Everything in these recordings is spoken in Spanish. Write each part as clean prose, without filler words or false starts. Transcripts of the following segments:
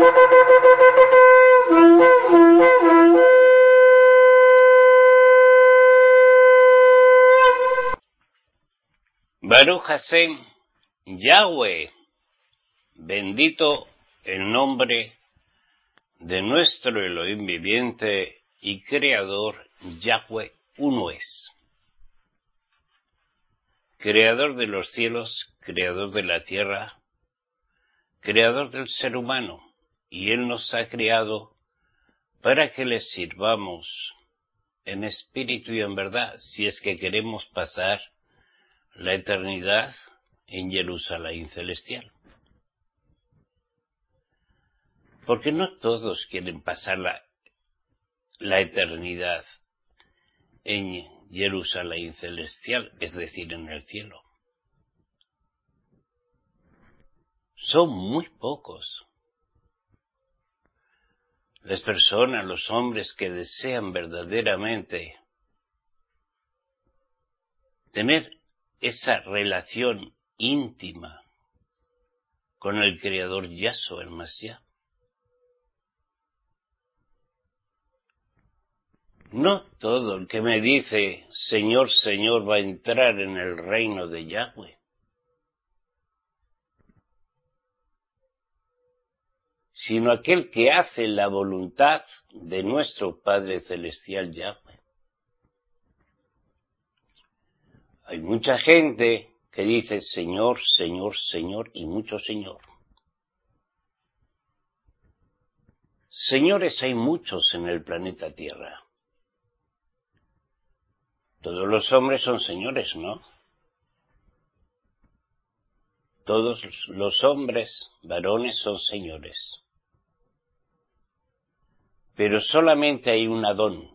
Baruch Hashem, Yahweh, bendito el nombre de nuestro Elohim viviente y creador. Yahweh uno es. Creador de los cielos, creador de la tierra, creador del ser humano, y Él nos ha creado para que le sirvamos en espíritu y en verdad, si es que queremos pasar la eternidad en Jerusalén celestial. Porque no todos quieren pasar la eternidad en Jerusalén celestial, es decir, en el cielo. Son muy pocos las personas, los hombres que desean verdaderamente tener esa relación íntima con el Creador Yahshua el Mashiach. No todo el que me dice Señor, Señor va a entrar en el reino de Yahweh, sino aquel que hace la voluntad de nuestro Padre Celestial Yahweh. Hay mucha gente que dice Señor, Señor, Señor y mucho Señor. Señores hay muchos en el planeta Tierra. Todos los hombres son señores, ¿no? Todos los hombres, varones, son señores. Pero solamente hay un Adón,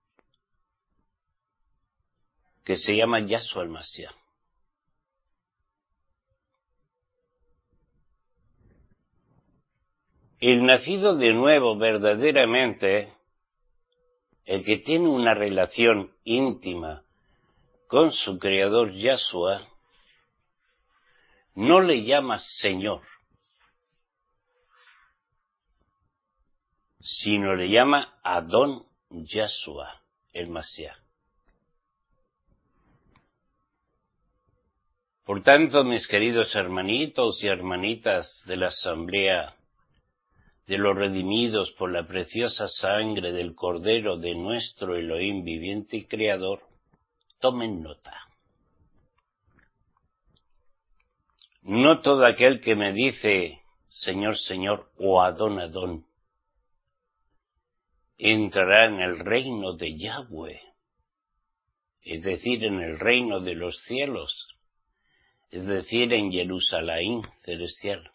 que se llama Yahshua el Mashiach. El nacido de nuevo verdaderamente, el que tiene una relación íntima con su Creador Yahshua, no le llama Señor, sino le llama Adón Yahshua, el Mashiach. Por tanto, mis queridos hermanitos y hermanitas de la Asamblea de los redimidos por la preciosa sangre del Cordero de nuestro Elohim viviente y creador, tomen nota. No todo aquel que me dice Señor, Señor o Adón, Adón, entrará en el reino de Yahweh, es decir, en el reino de los cielos, es decir, en Jerusalén celestial,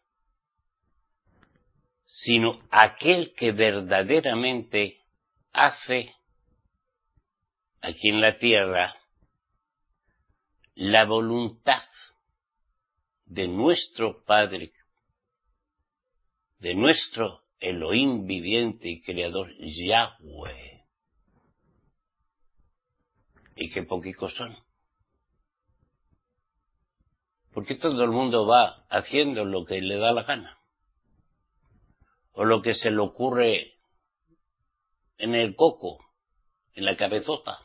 sino aquel que verdaderamente hace aquí en la tierra la voluntad de nuestro Padre, de nuestro Elohim viviente y creador Yahweh. Y qué poquitos son. Porque todo el mundo va haciendo lo que le da la gana, o lo que se le ocurre en el coco, en la cabezota.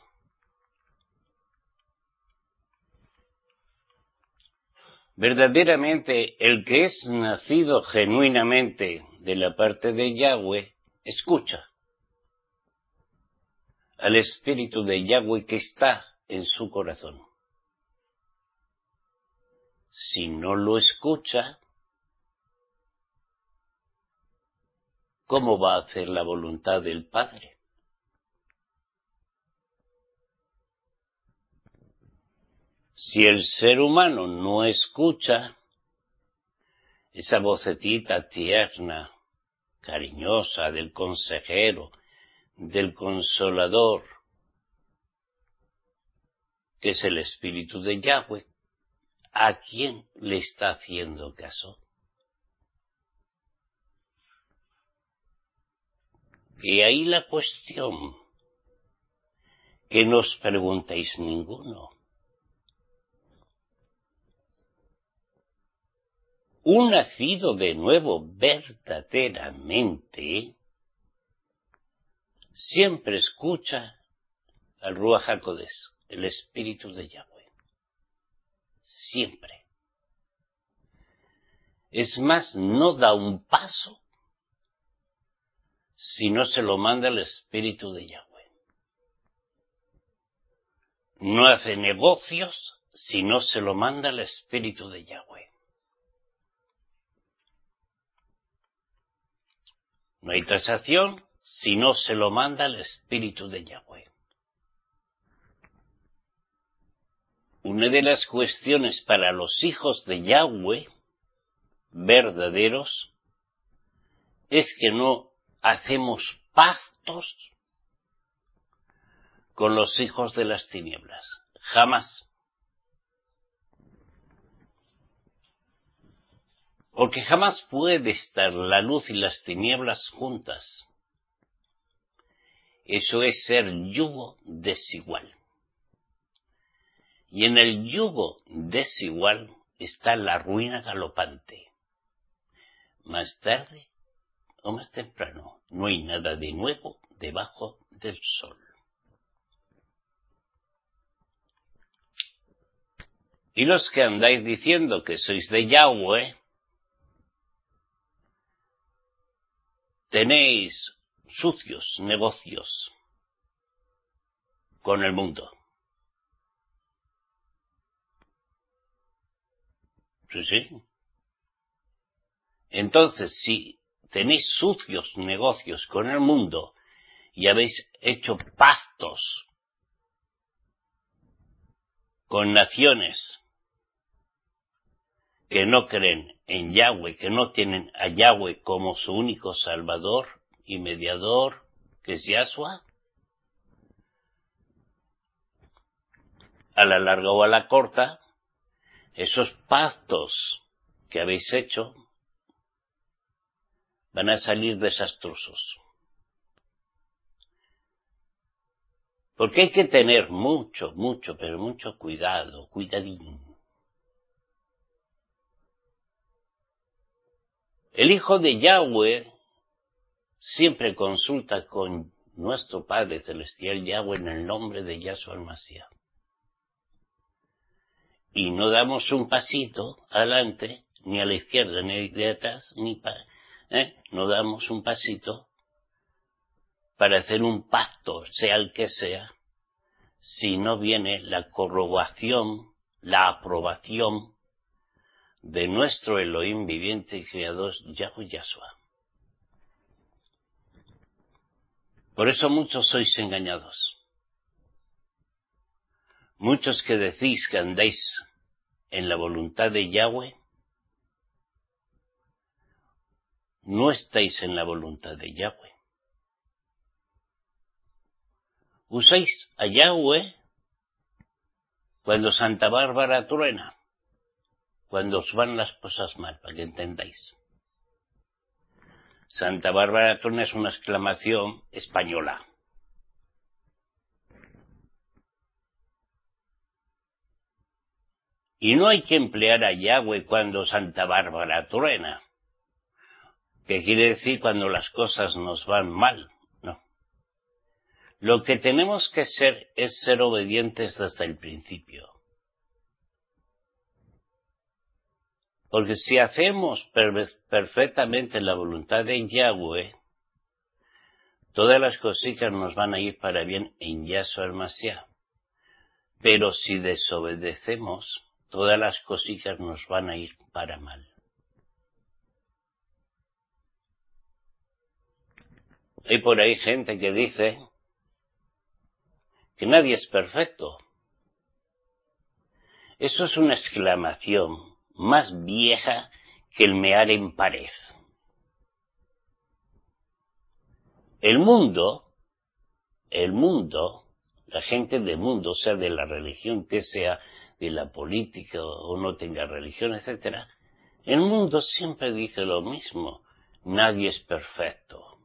Verdaderamente, el que es nacido genuinamente de la parte de Yahweh, escucha al Espíritu de Yahweh que está en su corazón. Si no lo escucha, ¿cómo va a hacer la voluntad del Padre? Si el ser humano no escucha esa vocecita tierna, cariñosa del consejero, del consolador, que es el Espíritu de Yahweh, ¿a quién le está haciendo caso? Y ahí la cuestión, que no os preguntéis ninguno. Un nacido de nuevo verdaderamente siempre escucha al Ruach HaKodesh, el Espíritu de Yahweh. Siempre. Es más, no da un paso si no se lo manda el Espíritu de Yahweh. No hace negocios si no se lo manda el Espíritu de Yahweh. No hay transacción si no se lo manda el Espíritu de Yahweh. Una de las cuestiones para los hijos de Yahweh verdaderos es que no hacemos pactos con los hijos de las tinieblas. Jamás. Porque jamás puede estar la luz y las tinieblas juntas. Eso es ser yugo desigual. Y en el yugo desigual está la ruina galopante. Más tarde o más temprano, no hay nada de nuevo debajo del sol. Y los que andáis diciendo que sois de Yahweh, tenéis sucios negocios con el mundo. Sí. Entonces, si tenéis sucios negocios con el mundo y habéis hecho pactos con naciones que no creen en Yahweh, que no tienen a Yahweh como su único Salvador y mediador, que es Yahshua, a la larga o a la corta, esos pactos que habéis hecho van a salir desastrosos. Porque hay que tener mucho, pero mucho cuidado, cuidadín. El Hijo de Yahweh siempre consulta con nuestro Padre Celestial Yahweh en el nombre de Yahshua el Mashiach. Y no damos un pasito adelante, ni a la izquierda, ni de atrás, no damos un pasito para hacer un pacto, sea el que sea, si no viene la corroboración, la aprobación de nuestro Elohim viviente y creador, Yahweh Yahshua. Por eso muchos sois engañados. Muchos que decís que andáis en la voluntad de Yahweh, no estáis en la voluntad de Yahweh. Usáis a Yahweh cuando Santa Bárbara truena, cuando os van las cosas mal, para que entendáis. Santa Bárbara truena es una exclamación española. Y no hay que emplear a Yahweh cuando Santa Bárbara truena, que quiere decir cuando las cosas nos van mal, no. Lo que tenemos que ser es ser obedientes desde el principio. Porque si hacemos perfectamente la voluntad de Yahweh, todas las cositas nos van a ir para bien en Yahshua el Mashiach. Pero si desobedecemos, todas las cositas nos van a ir para mal. Hay por ahí gente que dice que nadie es perfecto. Eso es una exclamación más vieja que el mear en pared. El mundo, la gente del mundo, sea de la religión que sea, de la política o no tenga religión, etc., el mundo siempre dice lo mismo: nadie es perfecto.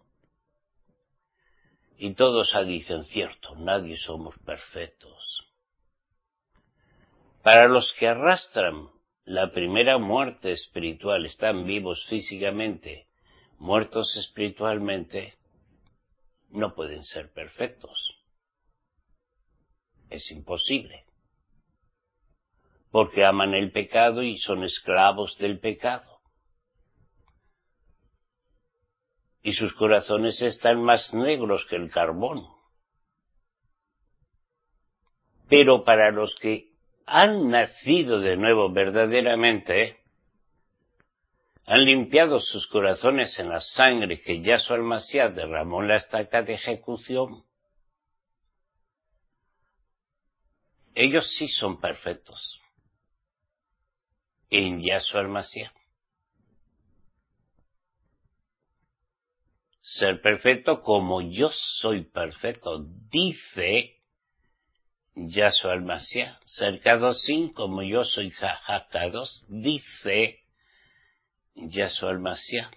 Y todos dicen cierto, nadie somos perfectos. Para los que arrastran la primera muerte espiritual, están vivos físicamente, muertos espiritualmente, no pueden ser perfectos. Es imposible. Porque aman el pecado y son esclavos del pecado. Y sus corazones están más negros que el carbón. Pero para los que han nacido de nuevo verdaderamente, han limpiado sus corazones en la sangre que Yahshua el-Mashiach derramó en la estaca de ejecución, ellos sí son perfectos en Yahshua el-Mashiach. Ser perfecto como yo soy perfecto, dice Yahshua el-Mashiach. Ser Kadoshim como yo soy Kadosh, dice Yahshua el-Mashiach.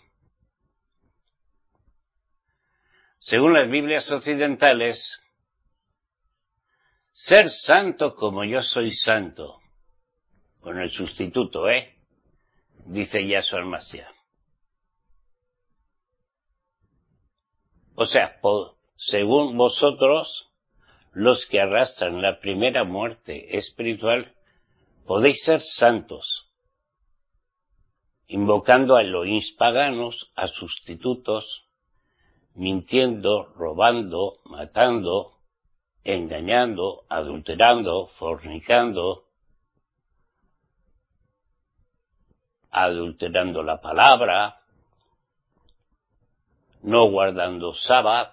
Según las Biblias occidentales, ser santo como yo soy santo, con el sustituto, dice Yahshua el-Mashiach. O sea, según vosotros, los que arrastran la primera muerte espiritual, podéis ser santos, invocando a Elohim paganos, a sustitutos, mintiendo, robando, matando, engañando, adulterando, fornicando, adulterando la palabra, no guardando Sabbat,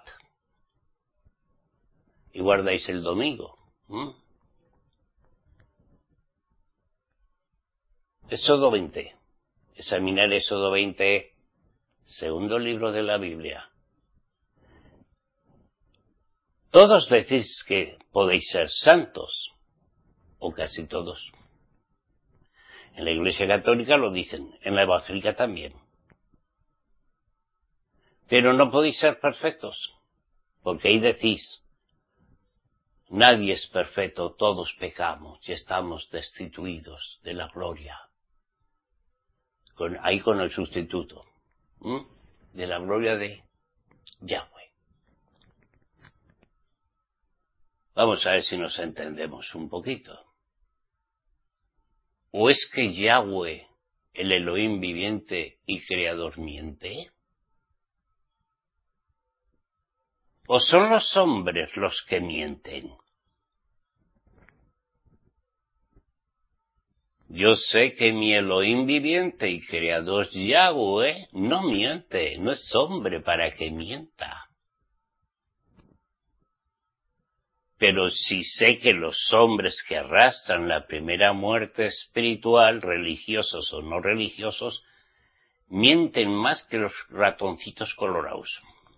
y guardáis el domingo. Éxodo 20. Examinar Éxodo 20, segundo libro de la Biblia. Todos decís que podéis ser santos, o casi todos. En la Iglesia Católica lo dicen, en la Evangélica también. Pero no podéis ser perfectos, porque ahí decís, nadie es perfecto, todos pecamos y estamos destituidos de la gloria. Ahí con el sustituto, de la gloria de Yahweh. Vamos a ver si nos entendemos un poquito. ¿O es que Yahweh, el Elohim viviente y creador, miente? ¿O son los hombres los que mienten? Yo sé que mi Elohim viviente y creador Yahweh no miente, no es hombre para que mienta. Pero sí sé que los hombres que arrastran la primera muerte espiritual, religiosos o no religiosos, mienten más que los ratoncitos colorados.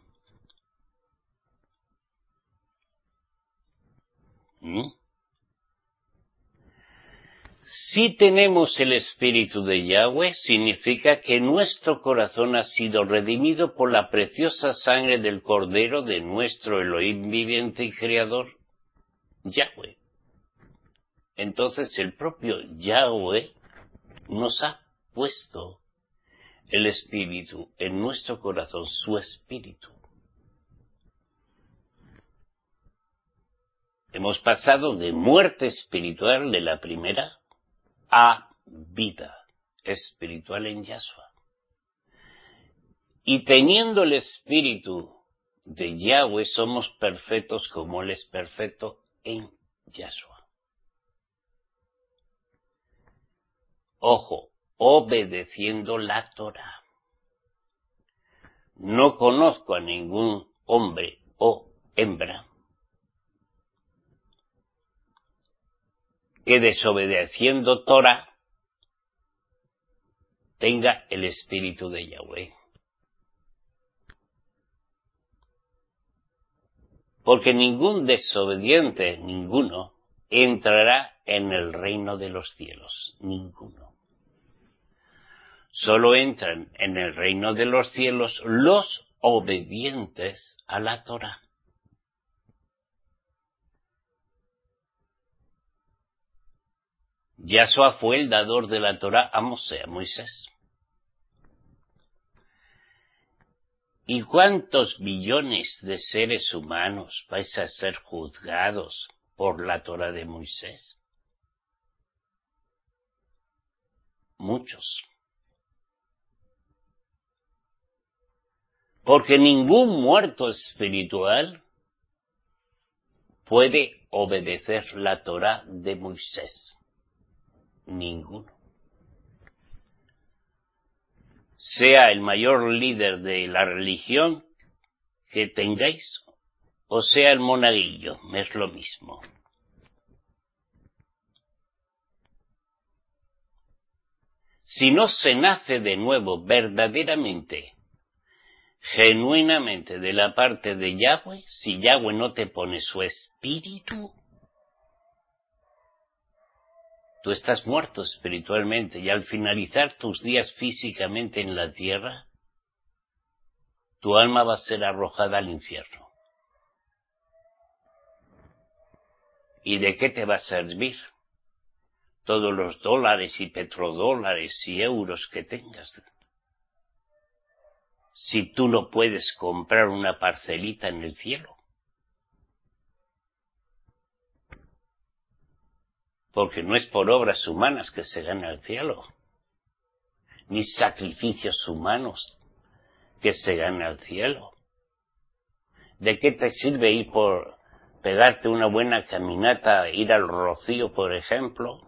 Si tenemos el Espíritu de Yahweh, significa que nuestro corazón ha sido redimido por la preciosa sangre del Cordero de nuestro Elohim viviente y creador, Yahweh. Entonces el propio Yahweh nos ha puesto el Espíritu en nuestro corazón, su Espíritu. Hemos pasado de muerte espiritual de la primera a vida espiritual en Yahshua. Y teniendo el Espíritu de Yahweh, somos perfectos como Él es perfecto en Yahshua. Ojo, obedeciendo la Torah. No conozco a ningún hombre o hembra que desobedeciendo Torah tenga el Espíritu de Yahweh. Porque ningún desobediente, ninguno, entrará en el reino de los cielos. Ninguno. Solo entran en el reino de los cielos los obedientes a la Torah. Yahshua fue el dador de la Torá a Moisés. ¿Y cuántos billones de seres humanos vais a ser juzgados por la Torá de Moisés? Muchos. Porque ningún muerto espiritual puede obedecer la Torá de Moisés. Ninguno. Sea el mayor líder de la religión que tengáis, o sea el monaguillo, es lo mismo. Si no se nace de nuevo verdaderamente, genuinamente de la parte de Yahweh, si Yahweh no te pone su espíritu, tú estás muerto espiritualmente, y al finalizar tus días físicamente en la tierra, tu alma va a ser arrojada al infierno. ¿Y de qué te va a servir todos los dólares y petrodólares y euros que tengas, si tú no puedes comprar una parcelita en el cielo? Porque no es por obras humanas que se gana el cielo, ni sacrificios humanos que se gana el cielo. ¿De qué te sirve ir por pegarte una buena caminata, ir al Rocío, por ejemplo?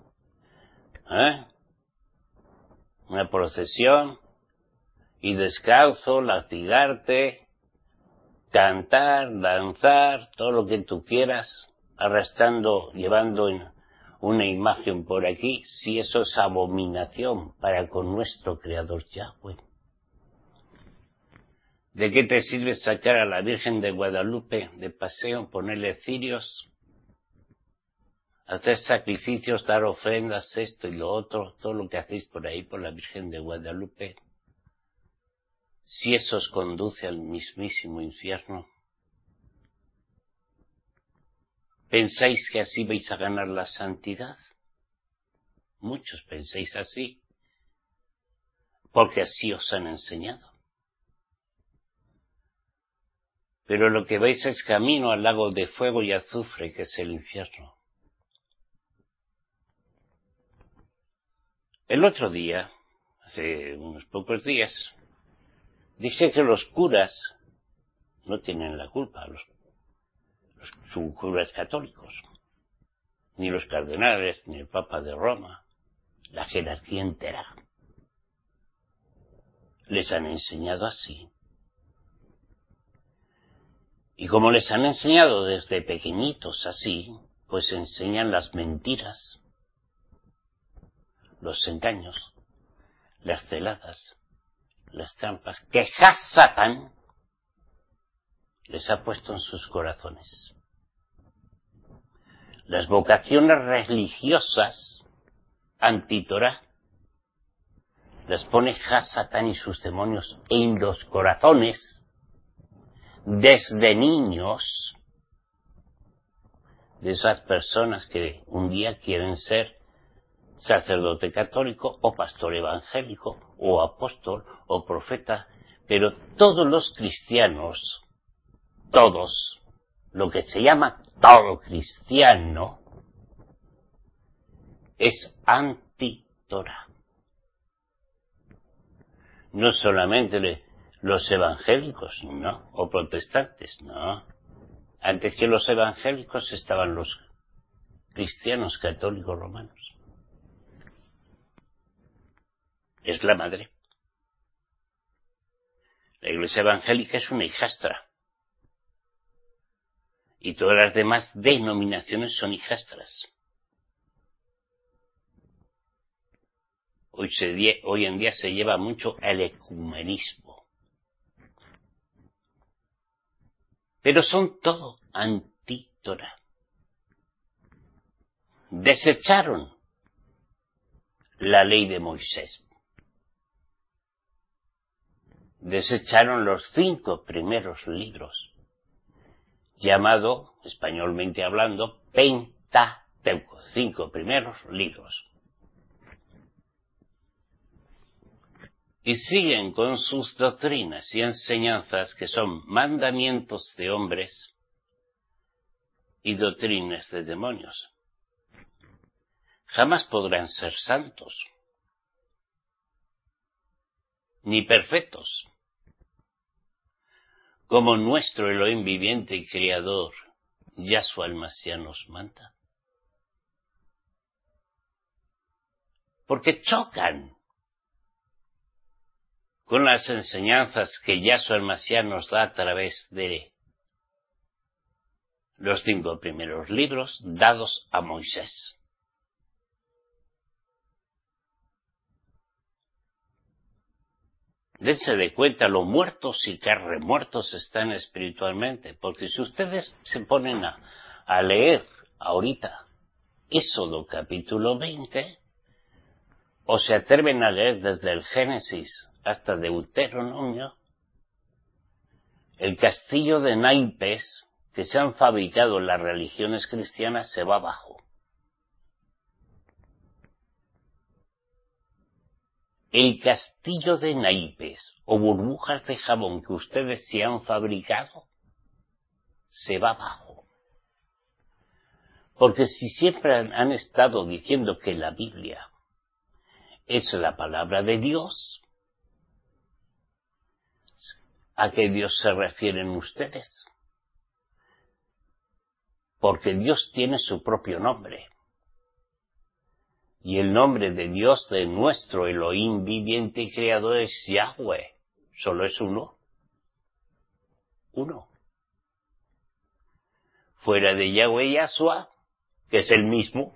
Una procesión, y descalzo, latigarte, cantar, danzar, todo lo que tú quieras, arrastrando, llevando una imagen por aquí, si eso es abominación para con nuestro Creador Yahweh. ¿De qué te sirve sacar a la Virgen de Guadalupe de paseo, ponerle cirios, hacer sacrificios, dar ofrendas, esto y lo otro, todo lo que hacéis por ahí por la Virgen de Guadalupe, si eso os conduce al mismísimo infierno? ¿Pensáis que así vais a ganar la santidad? Muchos pensáis así, porque así os han enseñado. Pero lo que vais es camino al lago de fuego y azufre, que es el infierno. El otro día, hace unos pocos días, dije que los curas no tienen la culpa, los curas católicos, ni los cardenales, ni el Papa de Roma, la jerarquía entera. Les han enseñado así. Y como les han enseñado desde pequeñitos así, pues enseñan las mentiras, los engaños, las celadas, las trampas, que Satán les ha puesto en sus corazones. Las vocaciones religiosas anti-Torá las pone Satán y sus demonios en los corazones desde niños de esas personas que un día quieren ser sacerdote católico o pastor evangélico o apóstol o profeta, pero todos los cristianos, todos, lo que se llama todo cristiano, es anti-Torá. No solamente los evangélicos, no, o protestantes, no. Antes que los evangélicos estaban los cristianos católicos romanos. Es la madre. La Iglesia evangélica es una hijastra. Y todas las demás denominaciones son hijastras. Hoy en día se lleva mucho el ecumenismo. Pero son todo anti-Torá. Desecharon la ley de Moisés. Desecharon los 5 primeros libros, llamado, españolmente hablando, Pentateuco, 5 primeros libros. y siguen con sus doctrinas y enseñanzas que son mandamientos de hombres y doctrinas de demonios. Jamás podrán ser santos, ni perfectos, como nuestro Elohim viviente y creador, Yahshua el Mashiach, nos manda. Porque chocan con las enseñanzas que Yahshua el Mashiach nos da a través de los 5 primeros libros dados a Moisés. Dense de cuenta lo muertos y que remuertos están espiritualmente, porque si ustedes se ponen a leer ahorita Éxodo capítulo 20, o se atreven a leer desde el Génesis hasta Deuteronomio, el castillo de naipes que se han fabricado en las religiones cristianas se va abajo. El castillo de naipes o burbujas de jabón que ustedes se han fabricado se va abajo. Porque si siempre han estado diciendo que la Biblia es la palabra de Dios, ¿a qué Dios se refieren ustedes? Porque Dios tiene su propio nombre. Y el nombre de Dios, de nuestro Elohim viviente y creador, es Yahweh. Solo es uno. Uno. Fuera de Yahweh Yahshua, que es el mismo,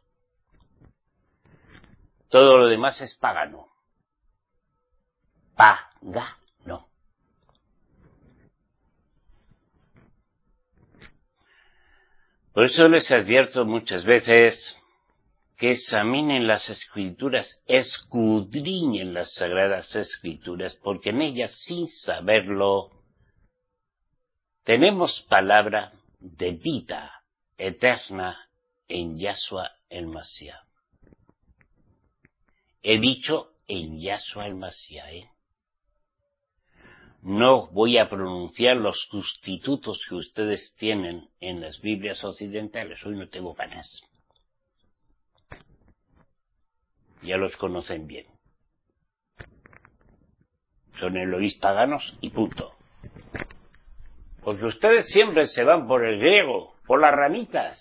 todo lo demás es pagano. Pagano. Por eso les advierto muchas veces que examinen las Escrituras, escudriñen las Sagradas Escrituras, porque en ellas, sin saberlo, tenemos palabra de vida eterna en Yahshua el Mashiach. He dicho en Yahshua el Mashiach, No voy a pronunciar los sustitutos que ustedes tienen en las Biblias occidentales. Hoy no tengo ganas. Ya los conocen bien. Son Elohim paganos y punto. Porque ustedes siempre se van por el griego, por las ramitas.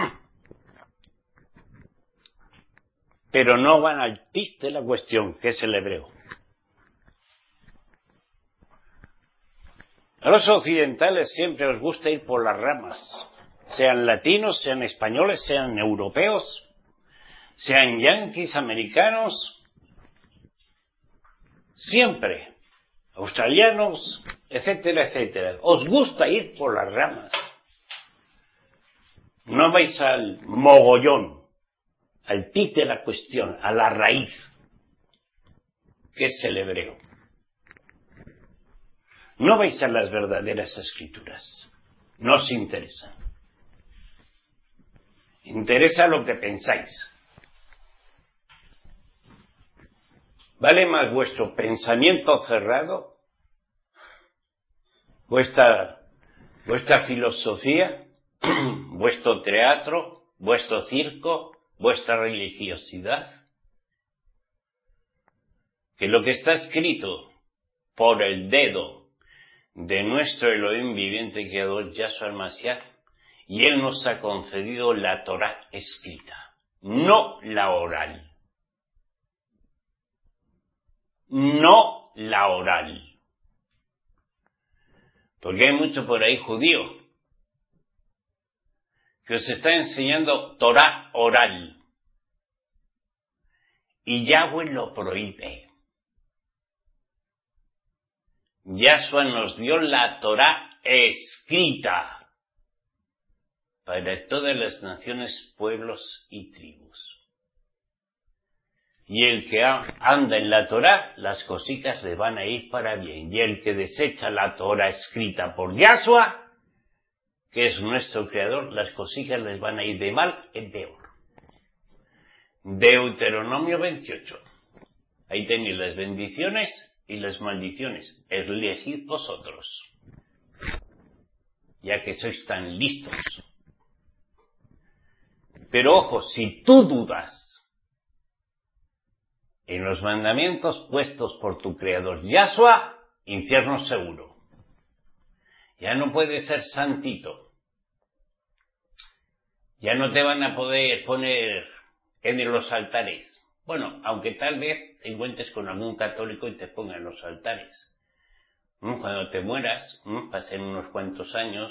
Pero no van al pis de la cuestión, que es el hebreo. A los occidentales siempre os gusta ir por las ramas. Sean latinos, sean españoles, sean europeos, sean yanquis, americanos. Siempre. Australianos, etcétera, etcétera. Os gusta ir por las ramas. No vais al mogollón, al pit de la cuestión, a la raíz, que es el hebreo. No vais a las verdaderas escrituras. No os interesa. Interesa lo que pensáis. ¿Vale más vuestro pensamiento cerrado? ¿Vuestra filosofía? ¿Vuestro teatro? ¿Vuestro circo? ¿Vuestra religiosidad? Que lo que está escrito por el dedo de nuestro Elohim viviente y creador Yahshua el Mashiach, y Él nos ha concedido la Torá escrita, no la oral. No la oral. Porque hay mucho por ahí judío que os está enseñando Torá oral. Y Yahweh lo prohíbe. Yahshua nos dio la Torá escrita para todas las naciones, pueblos y tribus. Y el que anda en la Torá, las cositas le van a ir para bien. Y el que desecha la Torá escrita por Yahshua, que es nuestro creador, las cositas les van a ir de mal en peor. Deuteronomio 28. Ahí tenéis las bendiciones y las maldiciones. Elegid vosotros, ya que sois tan listos. Pero ojo, si tú dudas en los mandamientos puestos por tu Creador Yahshua, infierno seguro. Ya no puedes ser santito. Ya no te van a poder poner en los altares. Bueno, aunque tal vez te encuentres con algún católico y te ponga en los altares. Cuando te mueras, pasen unos cuantos años,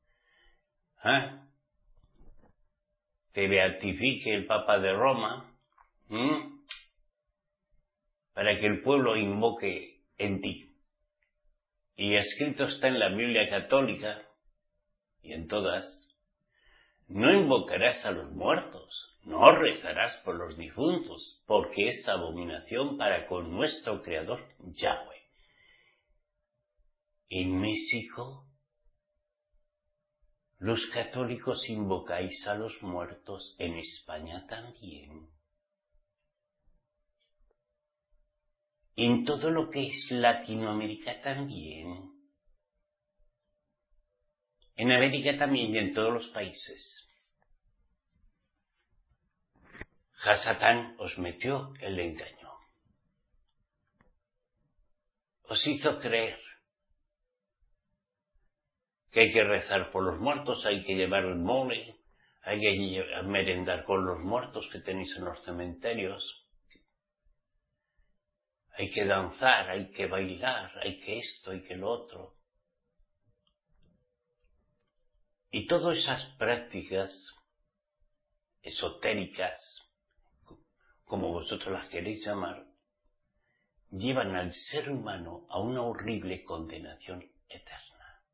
te beatifique el Papa de Roma, para que el pueblo invoque en ti. Y escrito está en la Biblia católica, y en todas, no invocarás a los muertos, no rezarás por los difuntos, porque es abominación para con nuestro Creador Yahweh. En México, los católicos invocáis a los muertos, en España también. En todo lo que es Latinoamérica también. En América también y en todos los países. Hasatán os metió el engaño. Os hizo creer que hay que rezar por los muertos, hay que llevar el mole, hay que merendar con los muertos que tenéis en los cementerios. Hay que danzar, hay que bailar, hay que esto, hay que lo otro. Y todas esas prácticas esotéricas, como vosotros las queréis llamar, llevan al ser humano a una horrible condenación eterna.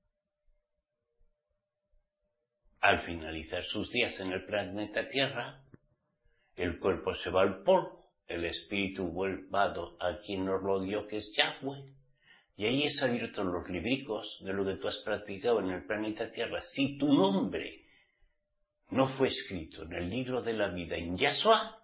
Al finalizar sus días en el planeta Tierra, el cuerpo se va al polvo, el espíritu vuelvado a quien nos lo dio, que es Yahweh, y ahí es abierto los libricos de lo que tú has practicado en el planeta Tierra. Si tu nombre no fue escrito en el libro de la vida en Yahshua,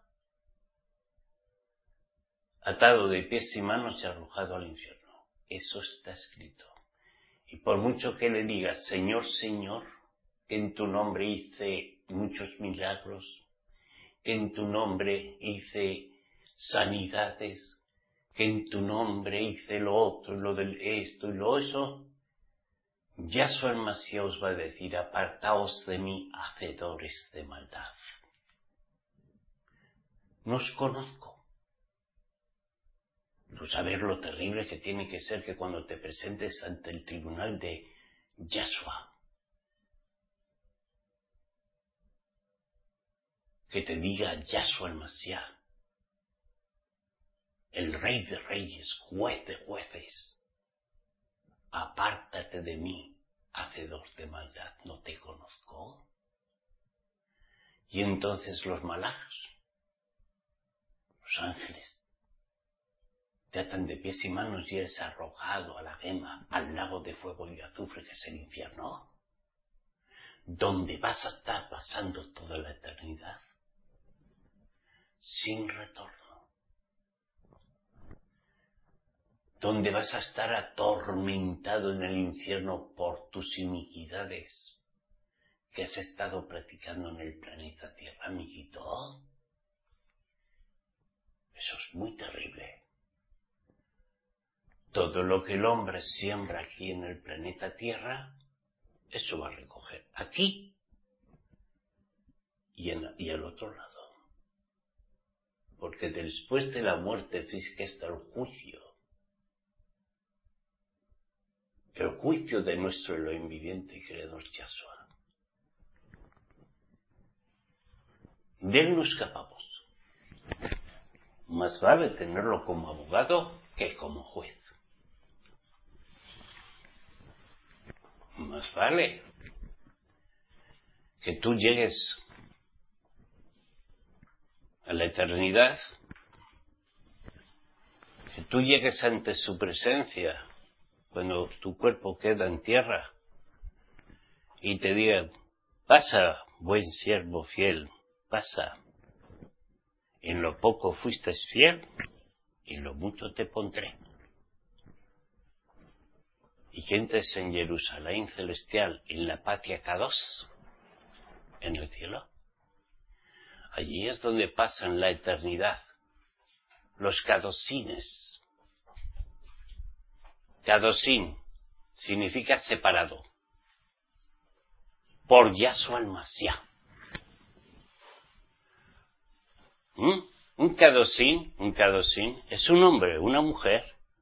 atado de pies y manos y arrojado al infierno. Eso está escrito. Y por mucho que le digas, Señor, Señor, que en tu nombre hice muchos milagros, que en tu nombre hice sanidades, que en tu nombre hice lo otro, lo del esto y lo eso, Yahshua el Mashiach os va a decir, apartaos de mí, hacedores de maldad. No os conozco. Tú sabes lo terrible que tiene que ser que cuando te presentes ante el tribunal de Yahshua, que te diga Yahshua el Mashiach, el Rey de Reyes, Juez de Jueces, apártate de mí, hacedor de maldad, no te conozco. Y entonces los malajos, los ángeles, te atan de pies y manos y eres arrojado a la gema, al lago de fuego y azufre que es el infierno, donde vas a estar pasando toda la eternidad, sin retorno. Donde vas a estar atormentado en el infierno por tus iniquidades que has estado practicando en el planeta Tierra, amiguito. Eso es muy terrible. Todo lo que el hombre siembra aquí en el planeta Tierra, eso va a recoger aquí y al otro lado. Porque después de la muerte física está el juicio. El juicio de nuestro Elohim viviente y creador Yahshua. De él no escapamos. Más vale tenerlo como abogado que como juez. Más vale que tú llegues a la eternidad, que tú llegues ante su presencia cuando tu cuerpo queda en tierra y te digan, pasa, buen siervo fiel, pasa, en lo poco fuiste fiel, y lo mucho te pondré. Y que entres en Jerusalén celestial, en la patria Kadosh, en el cielo. Allí es donde pasan la eternidad los Kadosines. Kadosin significa separado por Yahshua el Mashiach. Un Kadosin es un hombre, una mujer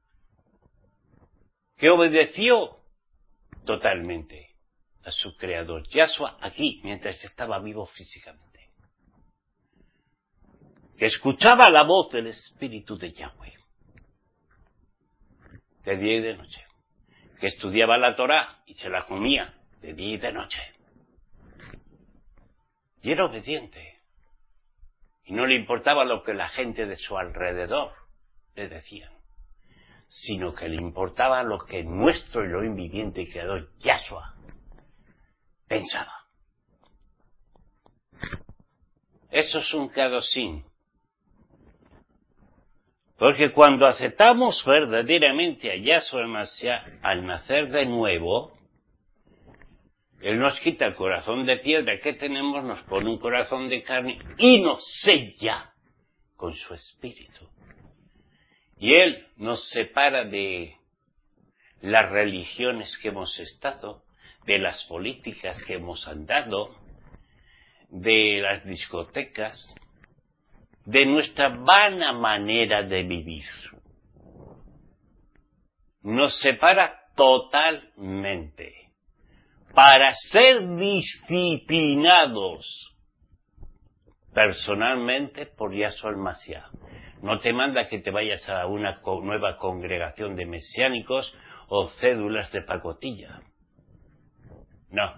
que obedeció totalmente a su creador, Yahshua, aquí, mientras estaba vivo físicamente. Que escuchaba la voz del Espíritu de Yahweh, de día y de noche. Que estudiaba la Torá y se la comía de día y de noche. Y era obediente. Y no le importaba lo que la gente de su alrededor le decían, sino que le importaba lo que nuestro Elohim viviente y creador Yahshua pensaba. Eso es un Kadosin. Porque cuando aceptamos verdaderamente a Yahshua el Mashiach al nacer de nuevo, Él nos quita el corazón de piedra que tenemos, nos pone un corazón de carne y nos sella con su espíritu. Y Él nos separa de las religiones que hemos estado, de las políticas que hemos andado, de las discotecas, de nuestra vana manera de vivir. Nos separa totalmente para ser disciplinados personalmente por Yahshua el Mashiach. No te manda que te vayas a una nueva congregación de mesiánicos o cédulas de pacotilla. No.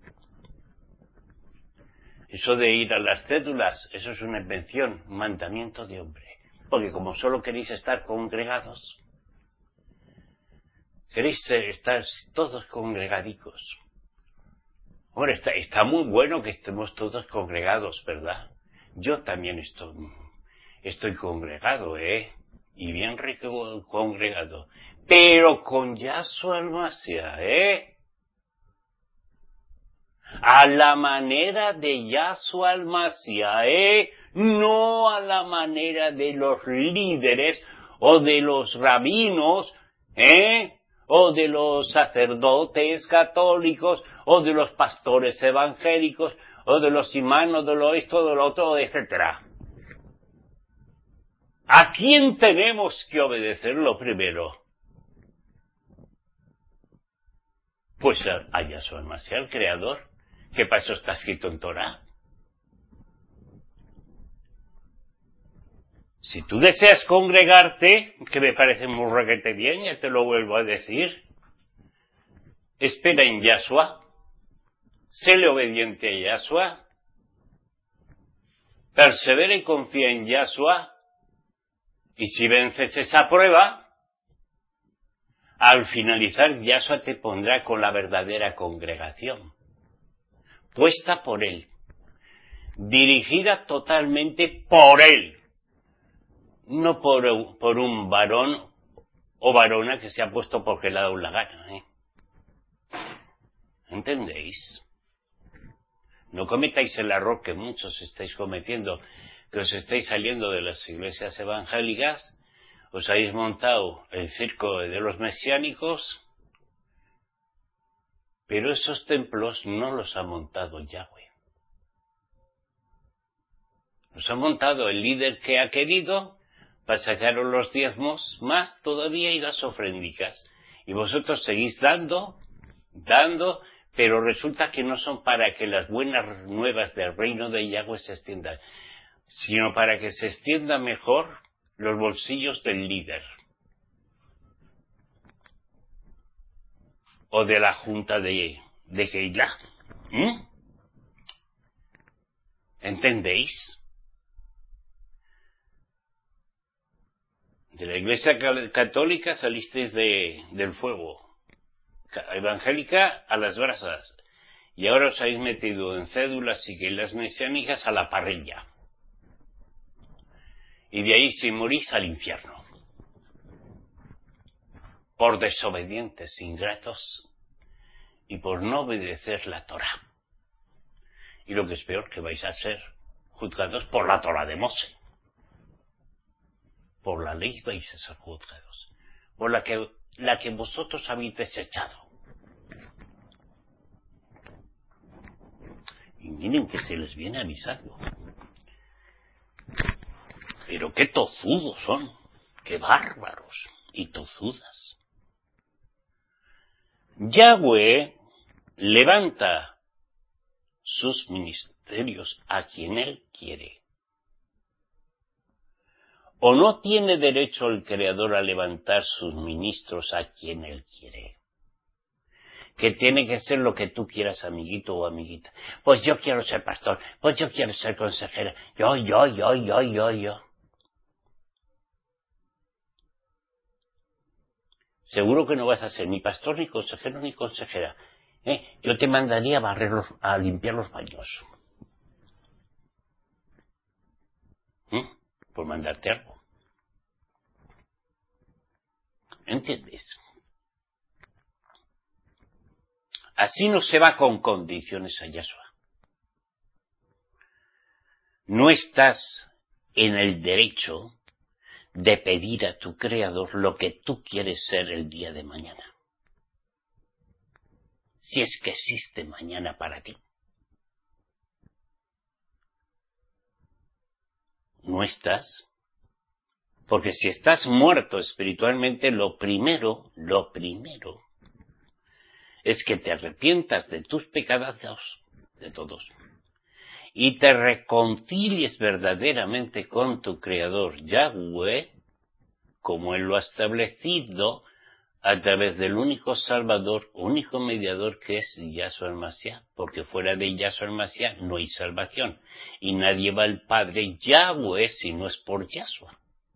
Eso de ir a las cédulas, eso es una invención, un mandamiento de hombre. Porque como solo queréis estar congregados, queréis estar todos congregadicos. Hombre, está muy bueno que estemos todos congregados, ¿verdad? Yo también estoy congregado, y bien rico congregado. Pero con Yahshua el Mashiach, a la manera de Yahshua el Mashiach, no a la manera de los líderes o de los rabinos, o de los sacerdotes católicos, o de los pastores evangélicos, o de los imanos, de lo esto, de lo otro, etcétera. ¿A quién tenemos que obedecerlo primero? Pues a Yahshua el Mashiach, el Creador, que para eso está escrito en Torah. Si tú deseas congregarte, que me parece muy requete bien, ya te lo vuelvo a decir, espera en Yahshua, séle obediente a Yahshua, persevera y confía en Yahshua, y si vences esa prueba, al finalizar Yahshua te pondrá con la verdadera congregación, puesta por Él, dirigida totalmente por Él, no por un varón o varona que se ha puesto porque le ha dado la gana, ¿Entendéis? No cometáis el error que muchos estáis cometiendo, que os estáis saliendo de las iglesias evangélicas, os habéis montado el circo de los mesiánicos, pero esos templos no los ha montado Yahweh. Los ha montado el líder que ha querido para sacaros los diezmos, más todavía y las ofrendicas. Y vosotros seguís dando, pero resulta que no son para que las buenas nuevas del reino de Yahweh se extiendan, sino para que se extiendan mejor los bolsillos del líder o de la junta de Keilah. ¿Entendéis? De la Iglesia católica salisteis del fuego, evangélica a las brasas, y ahora os habéis metido en cédulas y queilas mesiánicas a la parrilla, y de ahí si morís al infierno. por desobedientes, ingratos y por no obedecer la Torá. Y lo que es peor, que vais a ser juzgados por la Torá de Moshe. Por la ley vais a ser juzgados, por la que vosotros habéis desechado. Y miren que se les viene avisando. Pero qué tozudos son, qué bárbaros y tozudas. Yahweh levanta sus ministerios a quien Él quiere. ¿O no tiene derecho el Creador a levantar sus ministros a quien Él quiere? Que tiene que ser lo que tú quieras, amiguito o amiguita. Pues yo quiero ser pastor, pues yo quiero ser consejera, yo. Seguro que no vas a ser ni pastor, ni consejero, ni consejera. Yo te mandaría a limpiar los baños. Por mandarte algo. ¿Entiendes? Así no se va con condiciones a Yahshua. No estás en el derecho de pedir a tu Creador lo que tú quieres ser el día de mañana. Si es que existe mañana para ti. No estás. Porque si estás muerto espiritualmente, lo primero es que te arrepientas de tus pecados, de todos, y te reconcilies verdaderamente con tu Creador Yahweh, como Él lo ha establecido a través del único Salvador, único mediador que es Yahshua el Mashiach, porque fuera de Yahshua el Mashiach no hay salvación, y nadie va al Padre Yahweh si no es por Yahshua.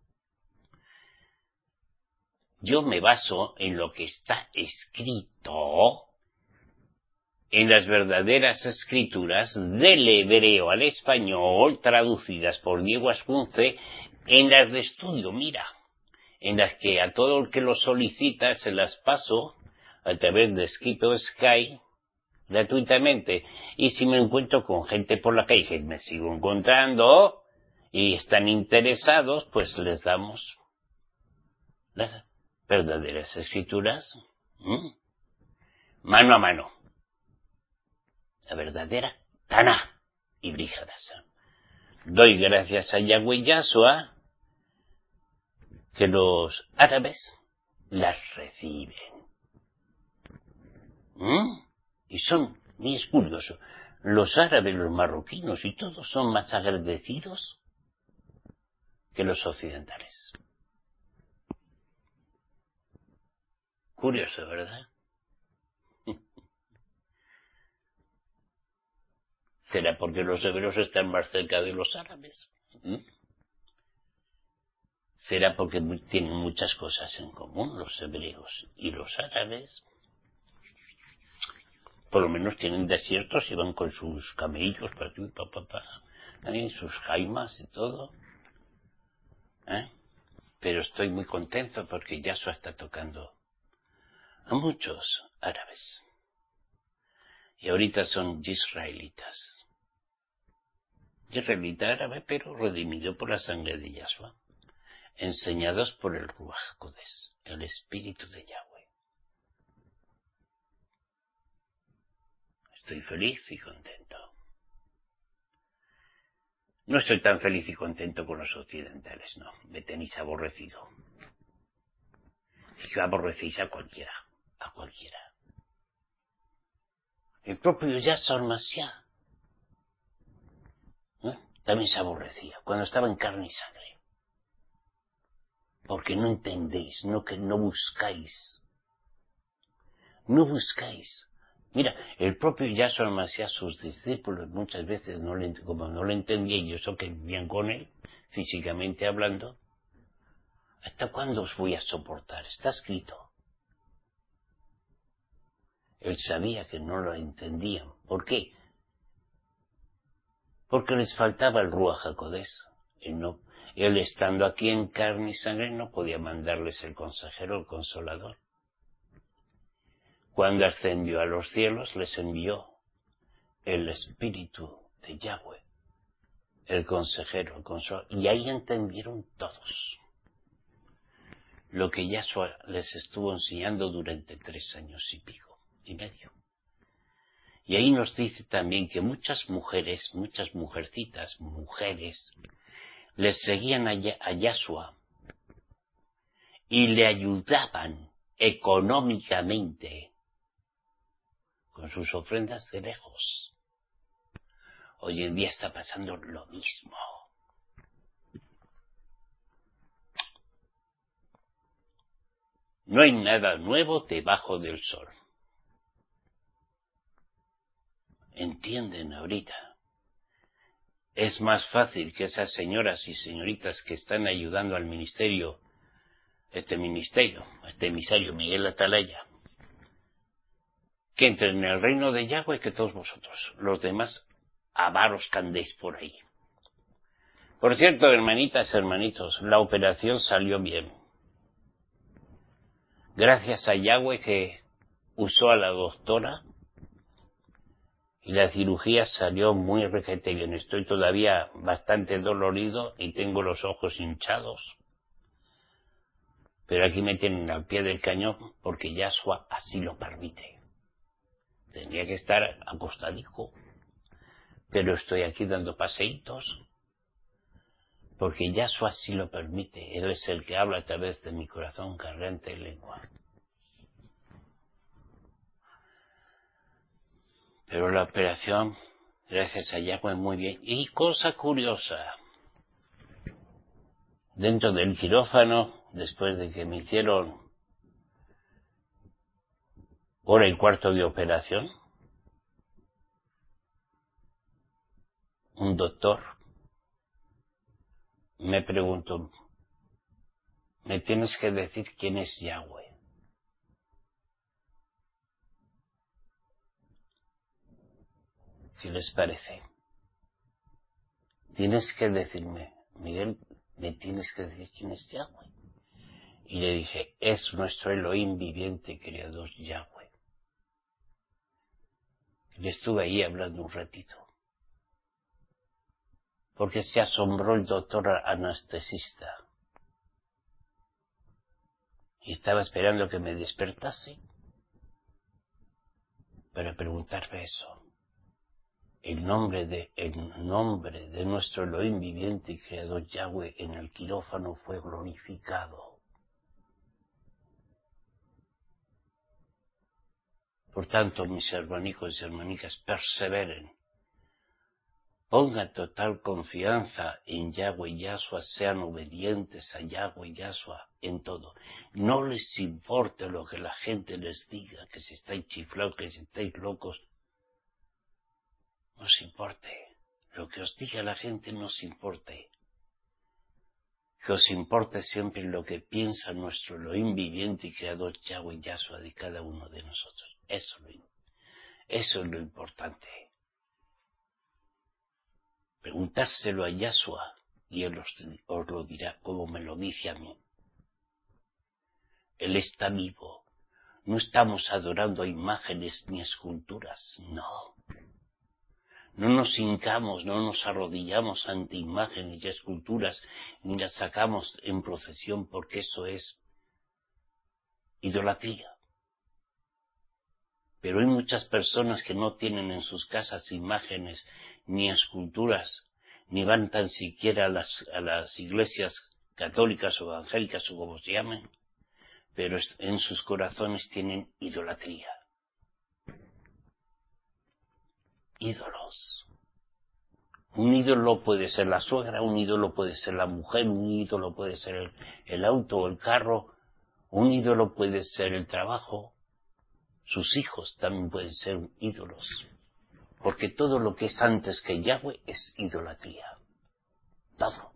Yo me baso en lo que está escrito en las verdaderas escrituras del hebreo al español, traducidas por Diego Ascunce, en las de estudio, mira, en las que a todo el que lo solicita se las paso a través de Skype o Sky gratuitamente. Y si me encuentro con gente por la calle, que me sigo encontrando y están interesados, pues les damos las verdaderas escrituras mano a mano. La verdadera Taná y Brijadasa. Doy gracias a Yahweh Yahshua que los árabes las reciben. Y y es curioso, los árabes, los marroquinos y todos son más agradecidos que los occidentales. Curioso, ¿verdad? ¿Será porque los hebreos están más cerca de los árabes? ¿Será porque tienen muchas cosas en común los hebreos y los árabes? Por lo menos tienen desiertos y van con sus camellos, sus jaimas y todo. Pero estoy muy contento porque Yahshua está tocando a muchos árabes. Y ahorita son israelitas. Israelita árabe, pero redimido por la sangre de Yahshua. Enseñados por el Ruach Kodesh, el Espíritu de Yahweh. Estoy feliz y contento. No estoy tan feliz y contento con los occidentales, no. Me tenéis aborrecido. Es que aborrecéis a cualquiera. A cualquiera. El propio Yahshua Mashiach también se aborrecía cuando estaba en carne y sangre. Porque no entendéis, que no buscáis. No buscáis. Mira, el propio Yahshua Mashiach, sus discípulos muchas veces como no le entendían, y eso que vivían con él, físicamente hablando, ¿hasta cuándo os voy a soportar? Está escrito. Él sabía que no lo entendían. ¿Por qué? Porque les faltaba el Ruach HaKodesh. Él estando aquí en carne y sangre no podía mandarles el consejero, el consolador. cuando ascendió a los cielos, les envió el Espíritu de Yahweh, el consejero, el consolador, y ahí entendieron todos lo que Yahshua les estuvo enseñando durante 3 años y pico, y medio. Y ahí nos dice también que muchas mujeres, muchas mujercitas, mujeres, les seguían a Yahshua y le ayudaban económicamente con sus ofrendas de lejos. Hoy en día está pasando lo mismo. No hay nada nuevo debajo del sol. ¿Entienden ahorita? Es más fácil que esas señoras y señoritas que están ayudando al ministerio, este emisario Miguel Atalaya, que entren en el reino de Yahweh que todos vosotros, los demás avaros que andéis por ahí. Por cierto, hermanitas, hermanitos, la operación salió bien. Gracias a Yahweh que usó a la doctora y la cirugía salió muy requete bien. Estoy todavía bastante dolorido y tengo los ojos hinchados. Pero aquí me tienen al pie del cañón porque Yahshua así lo permite. Tendría que estar acostadico, pero estoy aquí dando paseitos porque Yahshua así lo permite. Él es el que habla a través de mi corazón, garganta y lengua. Pero la operación, gracias a Yahweh, muy bien. Y cosa curiosa, dentro del quirófano, después de que me hicieron 1 hora y cuarto de operación, un doctor me preguntó, me tienes que decir quién es Yahweh. ¿Qué les parece? Tienes que decirme, Miguel, me tienes que decir quién es Yahweh. Y le dije, es nuestro Elohim viviente, creador Yahweh. Y estuve ahí hablando un ratito. Porque se asombró el doctor anestesista. Y estaba esperando que me despertase para preguntarme eso. El nombre de nuestro Elohim viviente y creador Yahweh en el quirófano fue glorificado. Por tanto, mis hermanicos y hermanicas, perseveren. Pongan total confianza en Yahweh y Yahshua, sean obedientes a Yahweh y Yahshua en todo. No les importe lo que la gente les diga, que si estáis chiflados, que si estáis locos. No os importe. Lo que os diga la gente no os importe. Que os importe siempre lo que piensa nuestro Elohim viviente y creador Yahweh y Yahshua de cada uno de nosotros. Eso es lo importante. Preguntárselo a Yahshua y Él os lo dirá como me lo dice a mí. Él está vivo. No estamos adorando a imágenes ni esculturas, no. No nos hincamos, no nos arrodillamos ante imágenes y esculturas, ni las sacamos en procesión, porque eso es idolatría. Pero hay muchas personas que no tienen en sus casas imágenes ni esculturas, ni van tan siquiera a las iglesias católicas o evangélicas o como se llamen, pero en sus corazones tienen idolatría. Ídolos. Un ídolo puede ser la suegra, un ídolo puede ser la mujer, un ídolo puede ser el auto o el carro, un ídolo puede ser el trabajo. Sus hijos también pueden ser ídolos, porque todo lo que es antes que Yahweh es idolatría. Todo.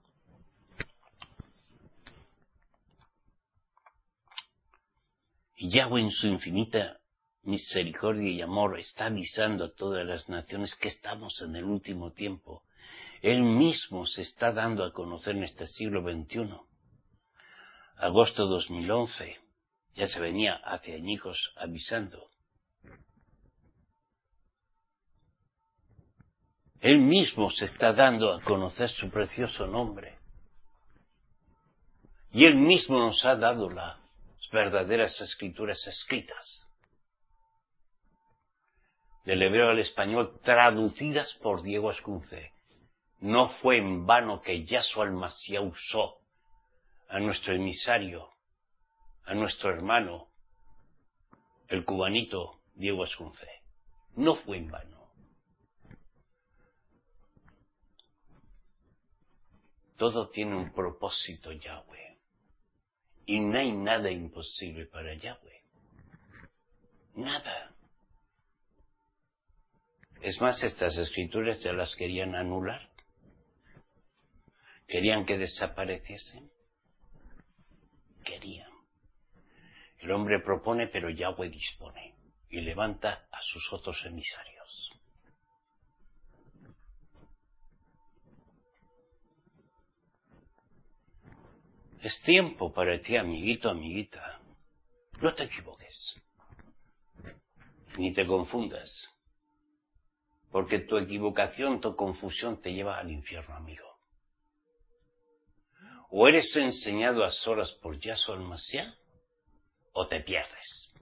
Y Yahweh en su infinita misericordia y amor está avisando a todas las naciones que estamos en el último tiempo. Él mismo se está dando a conocer en este siglo XXI. Agosto 2011. Ya se venía hace añicos avisando. Él mismo se está dando a conocer su precioso nombre. Y Él mismo nos ha dado las verdaderas escrituras escritas, del hebreo al español, traducidas por Diego Ascunce. No fue en vano que Yahshua el-Mashiach usó a nuestro emisario, a nuestro hermano, el cubanito Diego Ascunce. No fue en vano. Todo tiene un propósito, Yahweh. Y no hay nada imposible para Yahweh. Nada. Es más, estas escrituras ya las querían anular. Querían que desapareciesen. Querían. El hombre propone, pero Yahweh dispone. Y levanta a sus otros emisarios. Es tiempo para ti, amiguito, amiguita. No te equivoques. Ni te confundas. Porque tu equivocación, tu confusión te lleva al infierno, amigo. O eres enseñado a solas por Yahshua el-Mashiach, o te pierdes.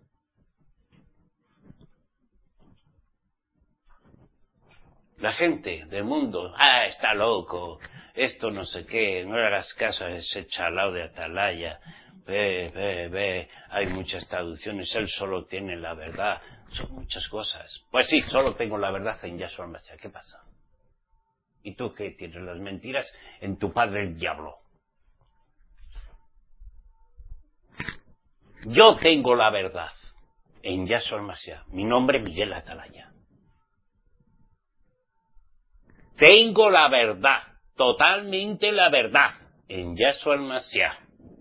La gente del mundo, está loco, esto no sé qué, no le hagas caso a ese chalao de Atalaya, ve, hay muchas traducciones, él solo tiene la verdad, son muchas cosas. Pues sí, solo tengo la verdad en Yahshua el-Mashiach, ¿qué pasa? ¿Y tú qué tienes las mentiras en tu padre el diablo? Yo tengo la verdad en Yahshua el-Mashiach, mi nombre es Miguel Atalaya. Tengo la verdad, totalmente la verdad, en Yahshua el-Mashiach.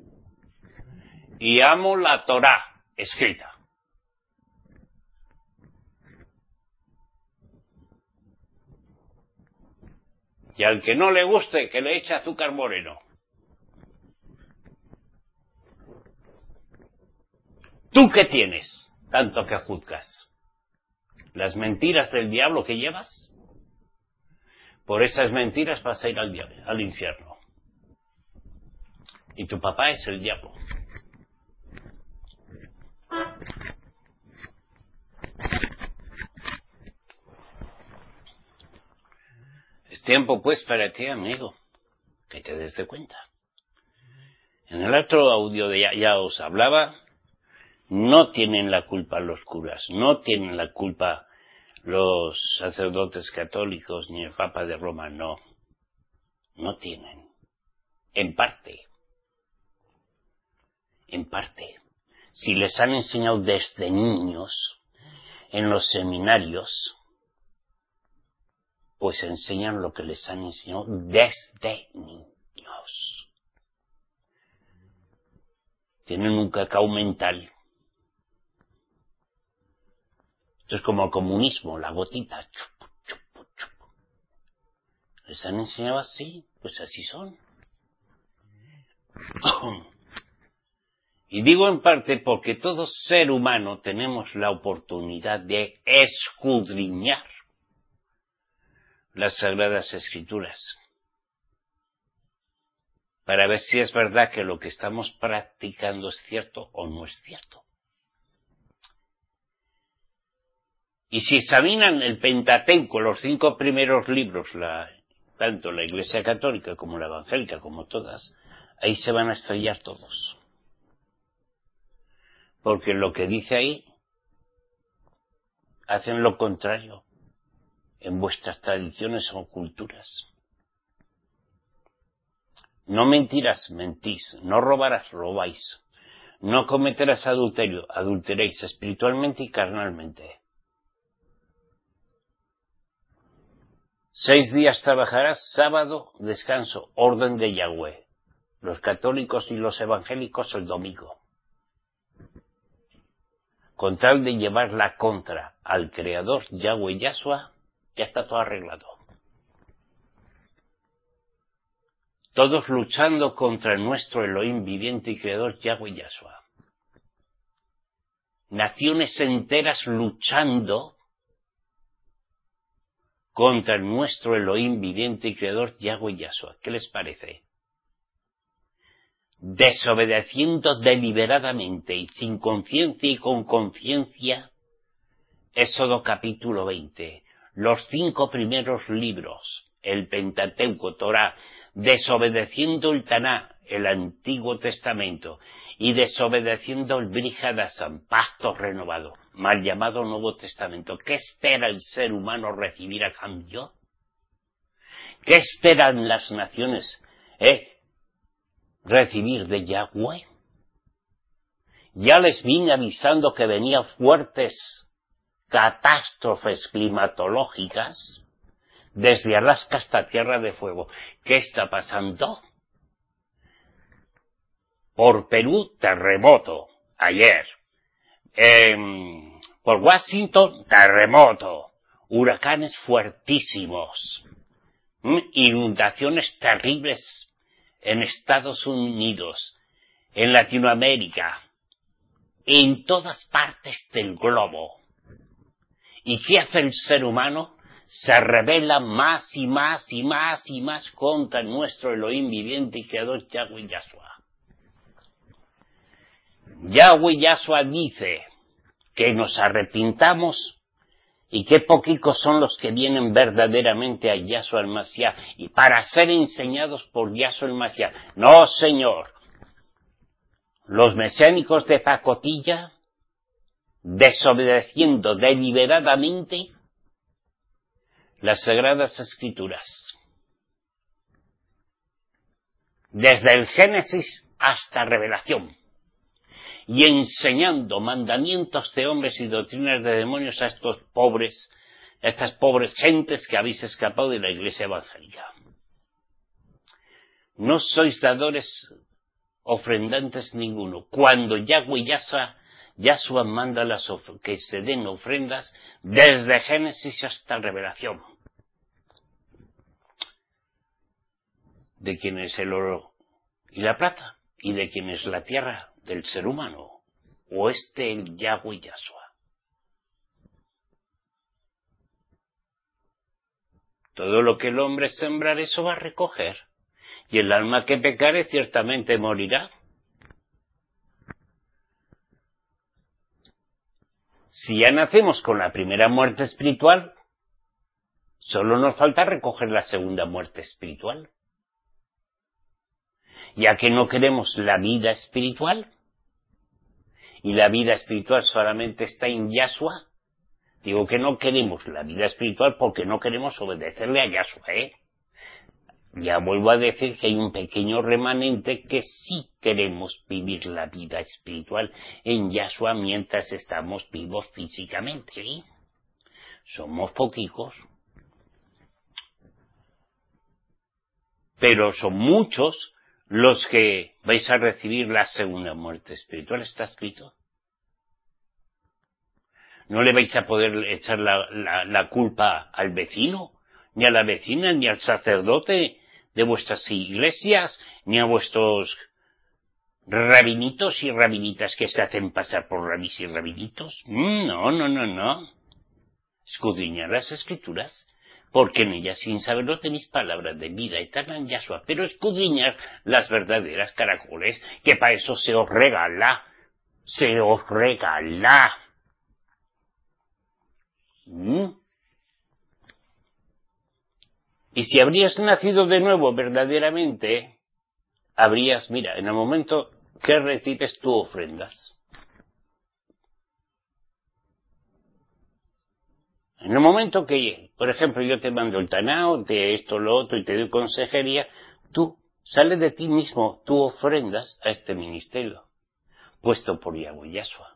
Y amo la Torá escrita. Y al que no le guste, que le eche azúcar moreno. ¿Tú qué tienes? Tanto que juzgas. ¿Las mentiras del diablo que llevas? Por esas mentiras vas a ir al infierno. Y tu papá es el diablo. Es tiempo pues para ti, amigo, que te des de cuenta. En el otro audio ya os hablaba, no tienen la culpa los curas, no tienen la culpa los sacerdotes católicos ni el Papa de Roma, no tienen. En parte. Si les han enseñado desde niños en los seminarios, pues enseñan lo que les han enseñado desde niños. Tienen un cacao mental. Esto es como el comunismo, la gotita. Chup, chup, chup. Les han enseñado así, pues así son. Y digo en parte porque todo ser humano tenemos la oportunidad de escudriñar las Sagradas Escrituras para ver si es verdad que lo que estamos practicando es cierto o no es cierto. Y si examinan el Pentateuco, los 5 primeros libros, tanto la Iglesia Católica como la Evangélica, como todas, ahí se van a estrellar todos. Porque lo que dice ahí, hacen lo contrario en vuestras tradiciones o culturas. No mentirás, mentís. No robarás, robáis. No cometerás adulterio, adulteréis espiritualmente y carnalmente. 6 días trabajarás, sábado, descanso, orden de Yahweh. Los católicos y los evangélicos el domingo. Con tal de llevar la contra al Creador, Yahweh Yahshua, ya está todo arreglado. Todos luchando contra nuestro Elohim viviente y Creador, Yahweh Yahshua. naciones enteras luchando contra nuestro Elohim viviente y creador Yahweh Yahshua. ¿Qué les parece? Desobedeciendo deliberadamente y sin conciencia y con conciencia, Éxodo capítulo 20, los 5 primeros libros, el Pentateuco, Torá, desobedeciendo el Taná, el Antiguo Testamento, y desobedeciendo el Brit Hadashah, pacto renovado, mal llamado Nuevo Testamento. ¿Qué espera el ser humano recibir a cambio? ¿Qué esperan las naciones recibir de Yahweh? Ya les vine avisando que venían fuertes catástrofes climatológicas desde Alaska hasta Tierra de Fuego. ¿Qué está pasando? Por Perú, terremoto, ayer. Por Washington, terremoto. Huracanes fuertísimos. Inundaciones terribles en Estados Unidos, en Latinoamérica, en todas partes del globo. ¿Y qué hace el ser humano? Se rebela más y más y más y más contra nuestro Elohim viviente y creador Yahweh Yahshua. Yahweh Yahshua dice que nos arrepintamos y qué poquitos son los que vienen verdaderamente a Yahshua el Mashiach y para ser enseñados por Yahshua el Mashiach. No, señor. Los mesiánicos de pacotilla, desobedeciendo deliberadamente las Sagradas Escrituras. Desde el Génesis hasta Revelación. Y enseñando mandamientos de hombres y doctrinas de demonios a estas pobres gentes que habéis escapado de la iglesia evangélica. No sois dadores ofrendantes ninguno. Cuando Yahweh Yahshua manda que se den ofrendas desde Génesis hasta Revelación. ¿De quién es el oro y la plata? ¿Y de quién es la tierra? Del ser humano, o el Yahweh Yahshua. Todo lo que el hombre sembrar, eso va a recoger, y el alma que pecare ciertamente morirá. Si ya nacemos con la primera muerte espiritual, solo nos falta recoger la segunda muerte espiritual. Ya que no queremos la vida espiritual, y la vida espiritual solamente está en Yahshua, digo que no queremos la vida espiritual porque no queremos obedecerle a Yahshua, Ya vuelvo a decir que hay un pequeño remanente que sí queremos vivir la vida espiritual en Yahshua mientras estamos vivos físicamente, Somos poquitos, pero son muchos los que vais a recibir la segunda muerte espiritual, está escrito. No le vais a poder echar la culpa al vecino, ni a la vecina, ni al sacerdote de vuestras iglesias, ni a vuestros rabinitos y rabinitas que se hacen pasar por rabis y rabinitos. No. Escudriñad las escrituras, porque en ellas, sin saberlo, tenéis palabras de vida eterna en Yahshua, pero escudriñad las verdaderas caracoles, que para eso se os regala. Y si habrías nacido de nuevo verdaderamente, mira, en el momento que recibes tus ofrendas, en el momento que, por ejemplo, yo te mando el tanao, de esto, lo otro, y te doy consejería, tú sales de ti mismo, tú ofrendas a este ministerio, puesto por Yahweh Yahshua.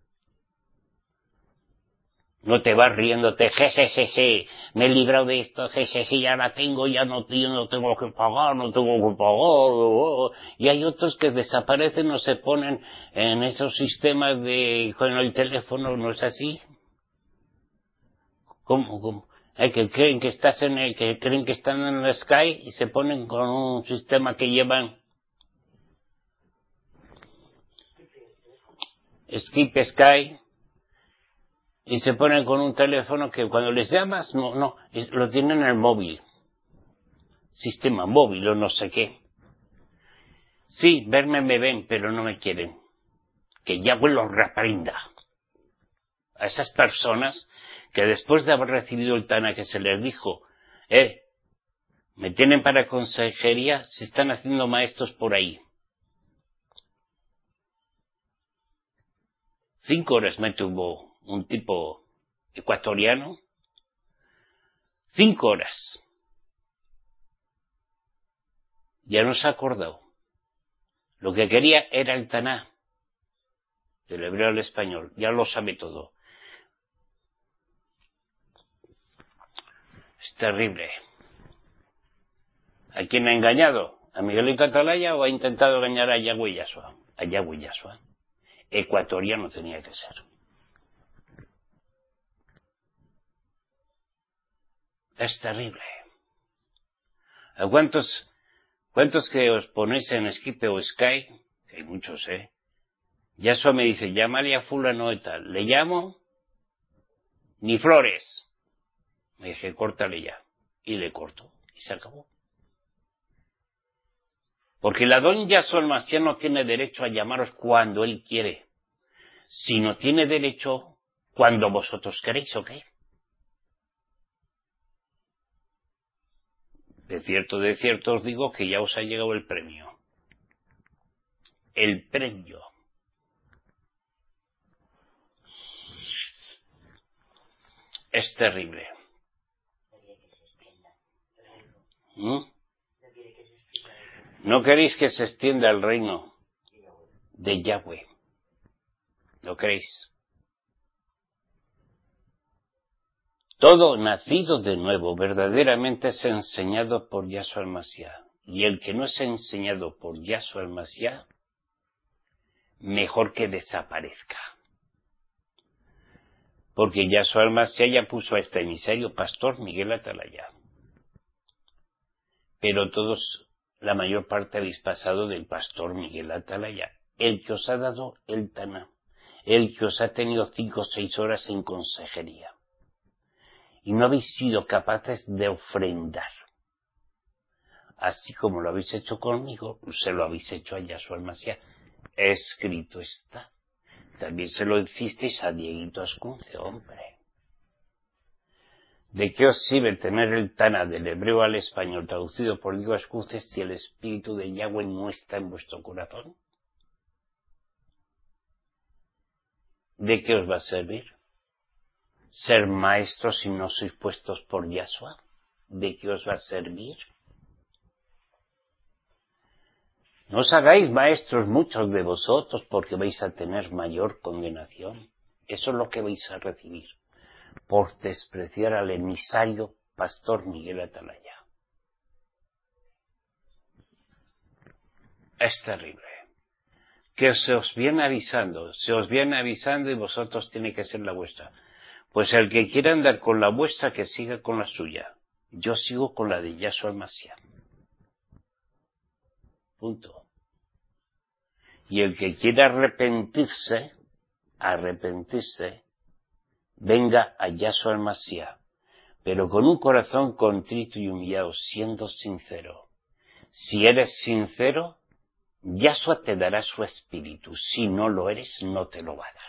No te vas riéndote, jejejeje, me he librado de esto, jejeje, ya la tengo, yo no tengo que pagar, Y hay otros que desaparecen o se ponen en esos sistemas con el teléfono, ¿no es así? ¿Cómo? Que creen que están en el Sky y se ponen con un sistema que llevan Skip Sky, y se ponen con un teléfono que cuando les llamas, lo tienen en el móvil. Sistema móvil o no sé qué. Sí, verme me ven, pero no me quieren. Que Yahweh los reprenda. A esas personas que después de haber recibido el Tana que se les dijo, me tienen para consejería, se están haciendo maestros por ahí. 5 horas me tuvo un tipo ecuatoriano. 5 horas. Ya no se ha acordado. Lo que quería era el Taná, del hebreo al español. Ya lo sabe todo. Es terrible. ¿A quién ha engañado? ¿A Miguelito Atalaya o ha intentado engañar a Yahweh Yashua? A Yahweh Yashua. Ecuatoriano tenía que ser. Es terrible. ¿A cuántos que os ponéis en Skip o Sky? Que hay muchos, Yashua me dice, llámale a fulano y tal. Le llamo, ni flores. Me dije, córtale ya. Y le corto. Y se acabó. Porque el Adón Yahshua el Mashiach no tiene derecho a llamaros cuando él quiere, sino tiene derecho cuando vosotros queréis, ¿ok? De cierto os digo que ya os ha llegado el premio. El premio. Es terrible. No queréis que se extienda el reino de Yahweh. ¿Lo queréis? Todo nacido de nuevo verdaderamente es enseñado por Yahshua el Mashiach. Y el que no es enseñado por Yahshua el Mashiach, mejor que desaparezca. Porque Yahshua el Mashiach ya puso a este emisario pastor Miguel Atalaya. Pero todos, la mayor parte habéis pasado del pastor Miguel Atalaya, el que os ha dado el Taná, el que os ha tenido 5 o 6 horas en consejería. Y no habéis sido capaces de ofrendar. Así como lo habéis hecho conmigo, se lo habéis hecho a Yahshua el Mashiach. Escrito está. También se lo hicisteis a Dieguito Ascunce, hombre. ¿De qué os sirve tener el Taná del hebreo al español traducido por Diego Ascunce si el Espíritu de Yahweh no está en vuestro corazón? ¿De qué os va a servir? ¿Ser maestros si no sois puestos por Yahshua? ¿De qué os va a servir? No os hagáis maestros muchos de vosotros porque vais a tener mayor condenación. Eso es lo que vais a recibir por despreciar al emisario pastor Miguel Atalaya. Es terrible. Que se os viene avisando y vosotros tiene que ser la vuestra. Pues el que quiera andar con la vuestra, que siga con la suya. Yo sigo con la de Yahshua el Mashiach. Punto. Y el que quiera arrepentirse, venga a Yahshua el Mashiach, pero con un corazón contrito y humillado, siendo sincero. Si eres sincero, Yahshua te dará su espíritu. Si no lo eres, no te lo va a dar.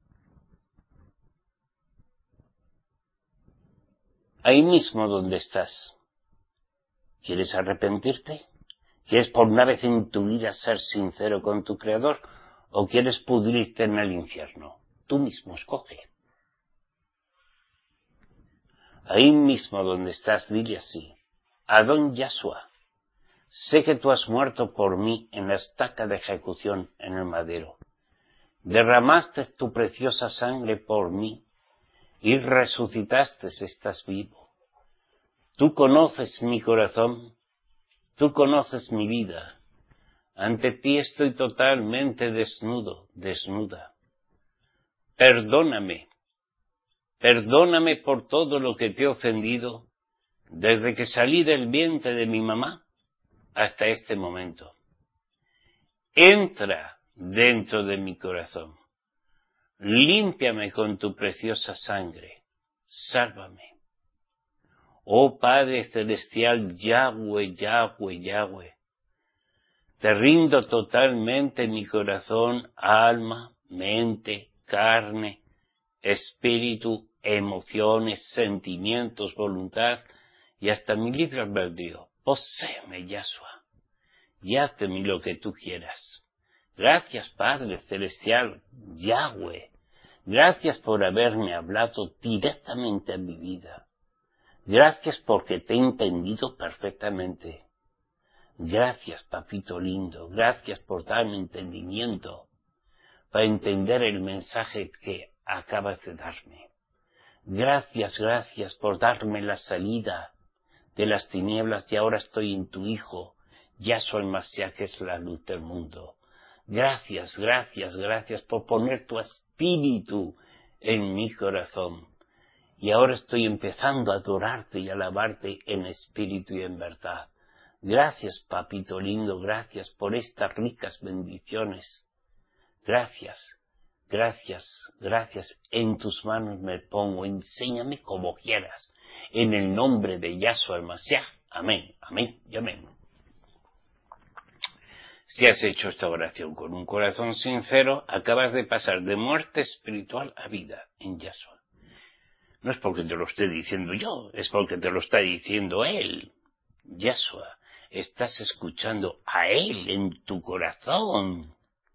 Ahí mismo donde estás. ¿Quieres arrepentirte? ¿Quieres por una vez en tu vida ser sincero con tu Creador? ¿O quieres pudrirte en el infierno? Tú mismo escoge. Ahí mismo donde estás, dile así: Adón Yahshua, sé que tú has muerto por mí en la estaca de ejecución en el madero. Derramaste tu preciosa sangre por mí y resucitaste, estás vivo. Tú conoces mi corazón, tú conoces mi vida. Ante ti estoy totalmente desnuda. Perdóname por todo lo que te he ofendido desde que salí del vientre de mi mamá hasta este momento. Entra dentro de mi corazón. límpiame con tu preciosa sangre, sálvame. Oh Padre Celestial, Yahweh, Yahweh, Yahweh, te rindo totalmente mi corazón, alma, mente, carne, espíritu, emociones, sentimientos, voluntad y hasta mi libre albedrío. Poséeme, Yahshua, y haz de mí lo que tú quieras. Gracias, Padre Celestial, Yahweh. Gracias por haberme hablado directamente a mi vida. Gracias porque te he entendido perfectamente. Gracias, papito lindo. Gracias por darme entendimiento para entender el mensaje que acabas de darme. Gracias, gracias por darme la salida de las tinieblas y ahora estoy en tu Hijo, Yahshua el Mashiach, que es la luz del mundo. Gracias, gracias, gracias por poner tu espíritu en mi corazón. Y ahora estoy empezando a adorarte y alabarte en espíritu y en verdad. Gracias, papito lindo, gracias por estas ricas bendiciones. Gracias, gracias, gracias. En tus manos me pongo, enséñame como quieras. En el nombre de Yahshua el Mashiach. Amén, amén y amén. Si has hecho esta oración con un corazón sincero, acabas de pasar de muerte espiritual a vida en Yahshua. No es porque te lo esté diciendo yo, es porque te lo está diciendo Él. Yahshua, estás escuchando a Él en tu corazón.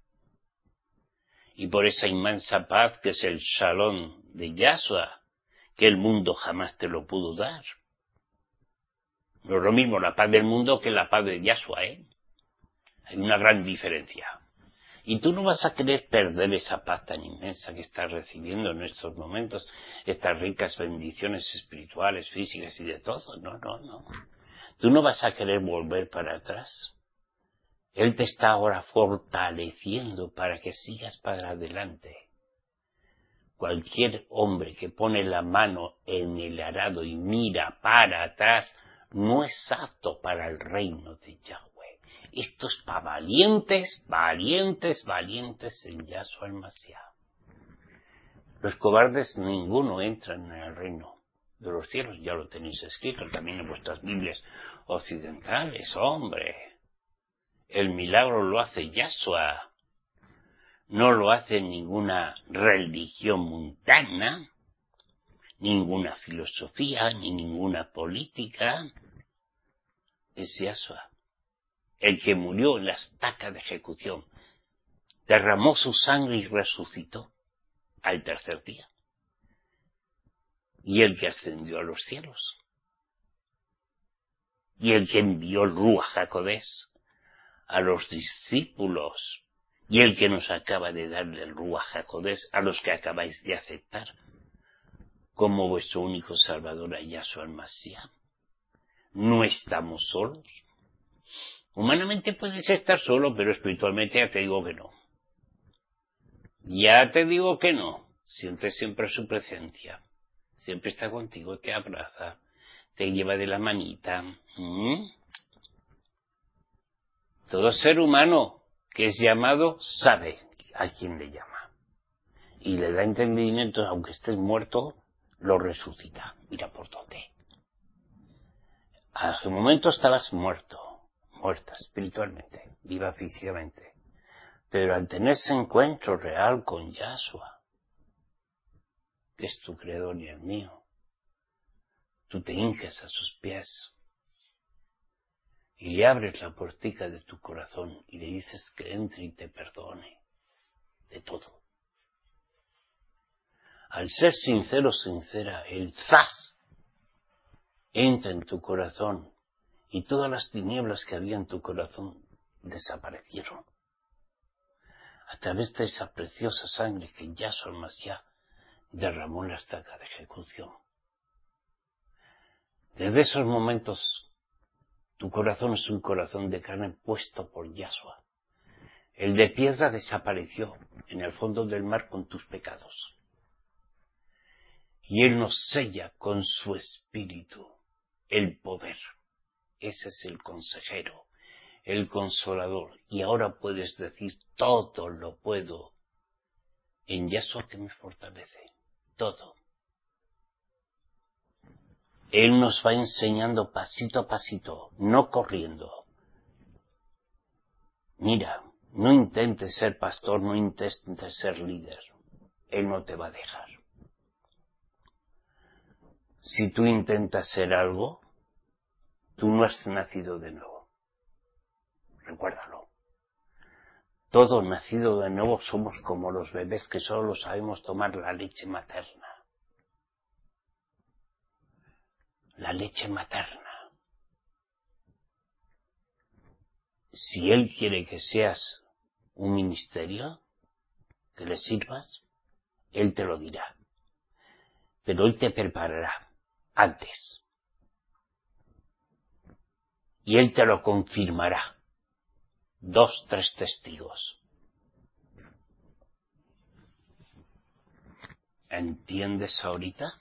Y por esa inmensa paz que es el Shalom de Yahshua, que el mundo jamás te lo pudo dar. No es lo mismo la paz del mundo que la paz de Yahshua, ¿eh? Hay una gran diferencia. Y tú no vas a querer perder esa paz tan inmensa que estás recibiendo en estos momentos, estas ricas bendiciones espirituales, físicas y de todo. No, no, no. Tú no vas a querer volver para atrás. Él te está ahora fortaleciendo para que sigas para adelante. Cualquier hombre que pone la mano en el arado y mira para atrás no es apto para el reino de Yahweh. Esto es para valientes, valientes, valientes en Yahshua el Mashiach. Los cobardes ninguno entran en el reino de los cielos, ya lo tenéis escrito también en vuestras Biblias occidentales, hombre. El milagro lo hace Yahshua, no lo hace ninguna religión mundana, ninguna filosofía, ni ninguna política. Es Yahshua, el que murió en la estaca de ejecución, derramó su sangre y resucitó al tercer día. Y el que ascendió a los cielos. Y el que envió el Ruach HaKodesh a los discípulos. Y el que nos acaba de darle el Ruach HaKodesh a los que acabáis de aceptar como vuestro único Salvador, a Yahshua el Mashiach. No estamos solos. Humanamente puedes estar solo, pero espiritualmente ya te digo que no. Ya te digo que no. Sientes siempre su presencia. Siempre está contigo, te abraza, te lleva de la manita. Todo ser humano que es llamado sabe a quién le llama. Y le da entendimiento, aunque estés muerto, lo resucita. Mira por dónde. Hace un momento estabas muerto, muerta espiritualmente, viva físicamente. Pero al tener ese encuentro real con Yahshua, que es tu creador y el mío, tú te hincas a sus pies y le abres la puertica de tu corazón y le dices que entre y te perdone de todo. Al ser sincero, sincera, el zas entra en tu corazón y todas las tinieblas que había en tu corazón desaparecieron. A través de esa preciosa sangre que Yahshua el Mashiach derramó en la estaca de ejecución. Desde esos momentos, tu corazón es un corazón de carne puesto por Yahshua. El de piedra desapareció en el fondo del mar con tus pecados. Y Él nos sella con su espíritu, el poder. Ese es el consejero, el consolador. Y ahora puedes decir, todo lo puedo en Yahshua que me fortalece. Todo. Él nos va enseñando pasito a pasito, no corriendo. Mira, no intentes ser pastor, no intentes ser líder. Él no te va a dejar. Si tú intentas ser algo, tú no has nacido de nuevo. Recuérdalo. Todos nacidos de nuevo somos como los bebés que solo sabemos tomar la leche materna. La leche materna. Si Él quiere que seas un ministerio, que le sirvas, Él te lo dirá. Pero Él te preparará antes. Y Él te lo confirmará. 2, 3 testigos. ¿Entiendes ahorita?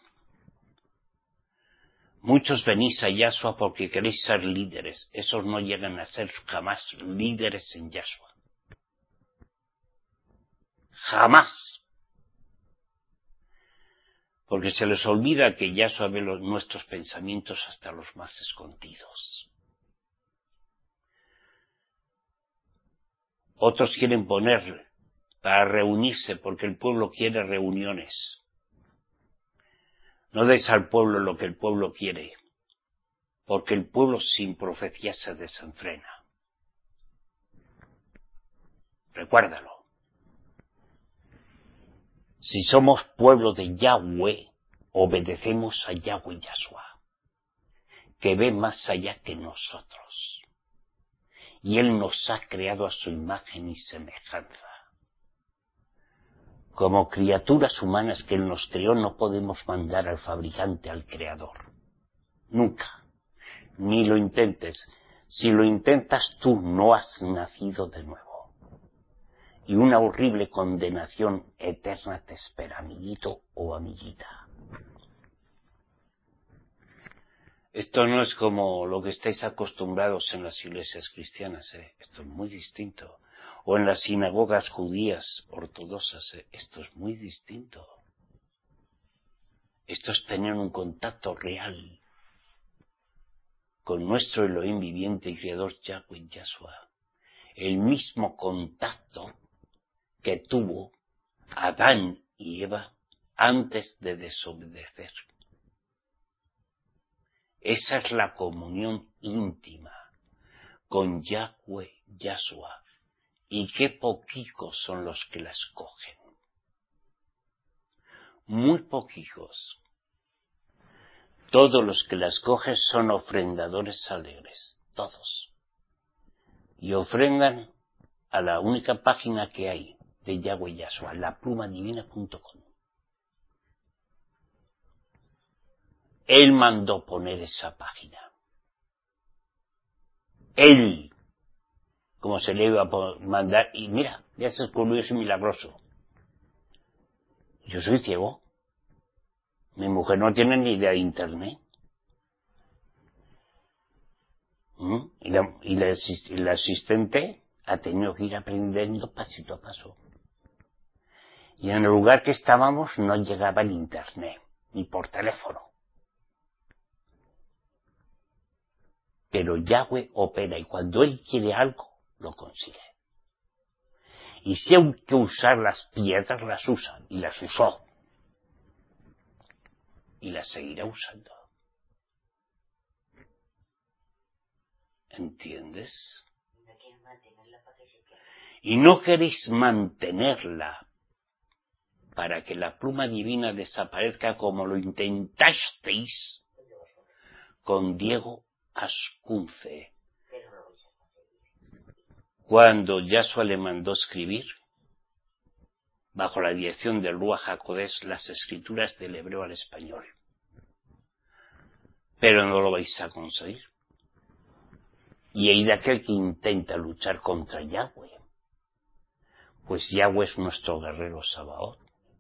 Muchos venís a Yahshua porque queréis ser líderes. Esos no llegan a ser jamás líderes en Yahshua. Jamás. Porque se les olvida que Yahshua ve nuestros pensamientos hasta los más escondidos. Otros quieren poner para reunirse porque el pueblo quiere reuniones. No des al pueblo lo que el pueblo quiere, porque el pueblo sin profecía se desenfrena. Recuérdalo. Si somos pueblo de Yahweh, obedecemos a Yahweh Yahshua, que ve más allá que nosotros. Y Él nos ha creado a su imagen y semejanza. Como criaturas humanas que Él nos creó, no podemos mandar al fabricante, al creador. Nunca. Ni lo intentes. Si lo intentas, tú no has nacido de nuevo. Y una horrible condenación eterna te espera, amiguito o amiguita. Esto no es como lo que estáis acostumbrados en las iglesias cristianas, Esto es muy distinto. O en las sinagogas judías ortodoxas, Esto es muy distinto. Esto es tener un contacto real con nuestro Elohim viviente y creador Yahweh Yahshua. El mismo contacto que tuvo Adán y Eva antes de desobedecer. Esa es la comunión íntima con Yahweh Yahshua. Y qué poquicos son los que la escogen. Muy poquicos. Todos los que la escogen son ofrendadores alegres. Todos. Y ofrendan a la única página que hay de Yahweh Yahshua, laplumadivina.com. Él mandó poner esa página. Él, como se le iba a mandar, y mira, ya se descubrió eso milagroso. Yo soy ciego. Mi mujer no tiene ni idea de internet. Y la asistente ha tenido que ir aprendiendo pasito a paso. Y en el lugar que estábamos no llegaba el internet, ni por teléfono. Pero Yahweh opera y cuando Él quiere algo, lo consigue. Y si hay que usar las piedras, las usa, y las usó. Y las seguirá usando. ¿Entiendes? Y no queréis mantenerla para que la pluma divina desaparezca como lo intentasteis con Diego Ascunce. Cuando Yahshua le mandó escribir, bajo la dirección del Ruach HaKodesh, las escrituras del hebreo al español. Pero no lo vais a conseguir. Y hay de aquel que intenta luchar contra Yahweh. Pues Yahweh es nuestro guerrero Sabaoth.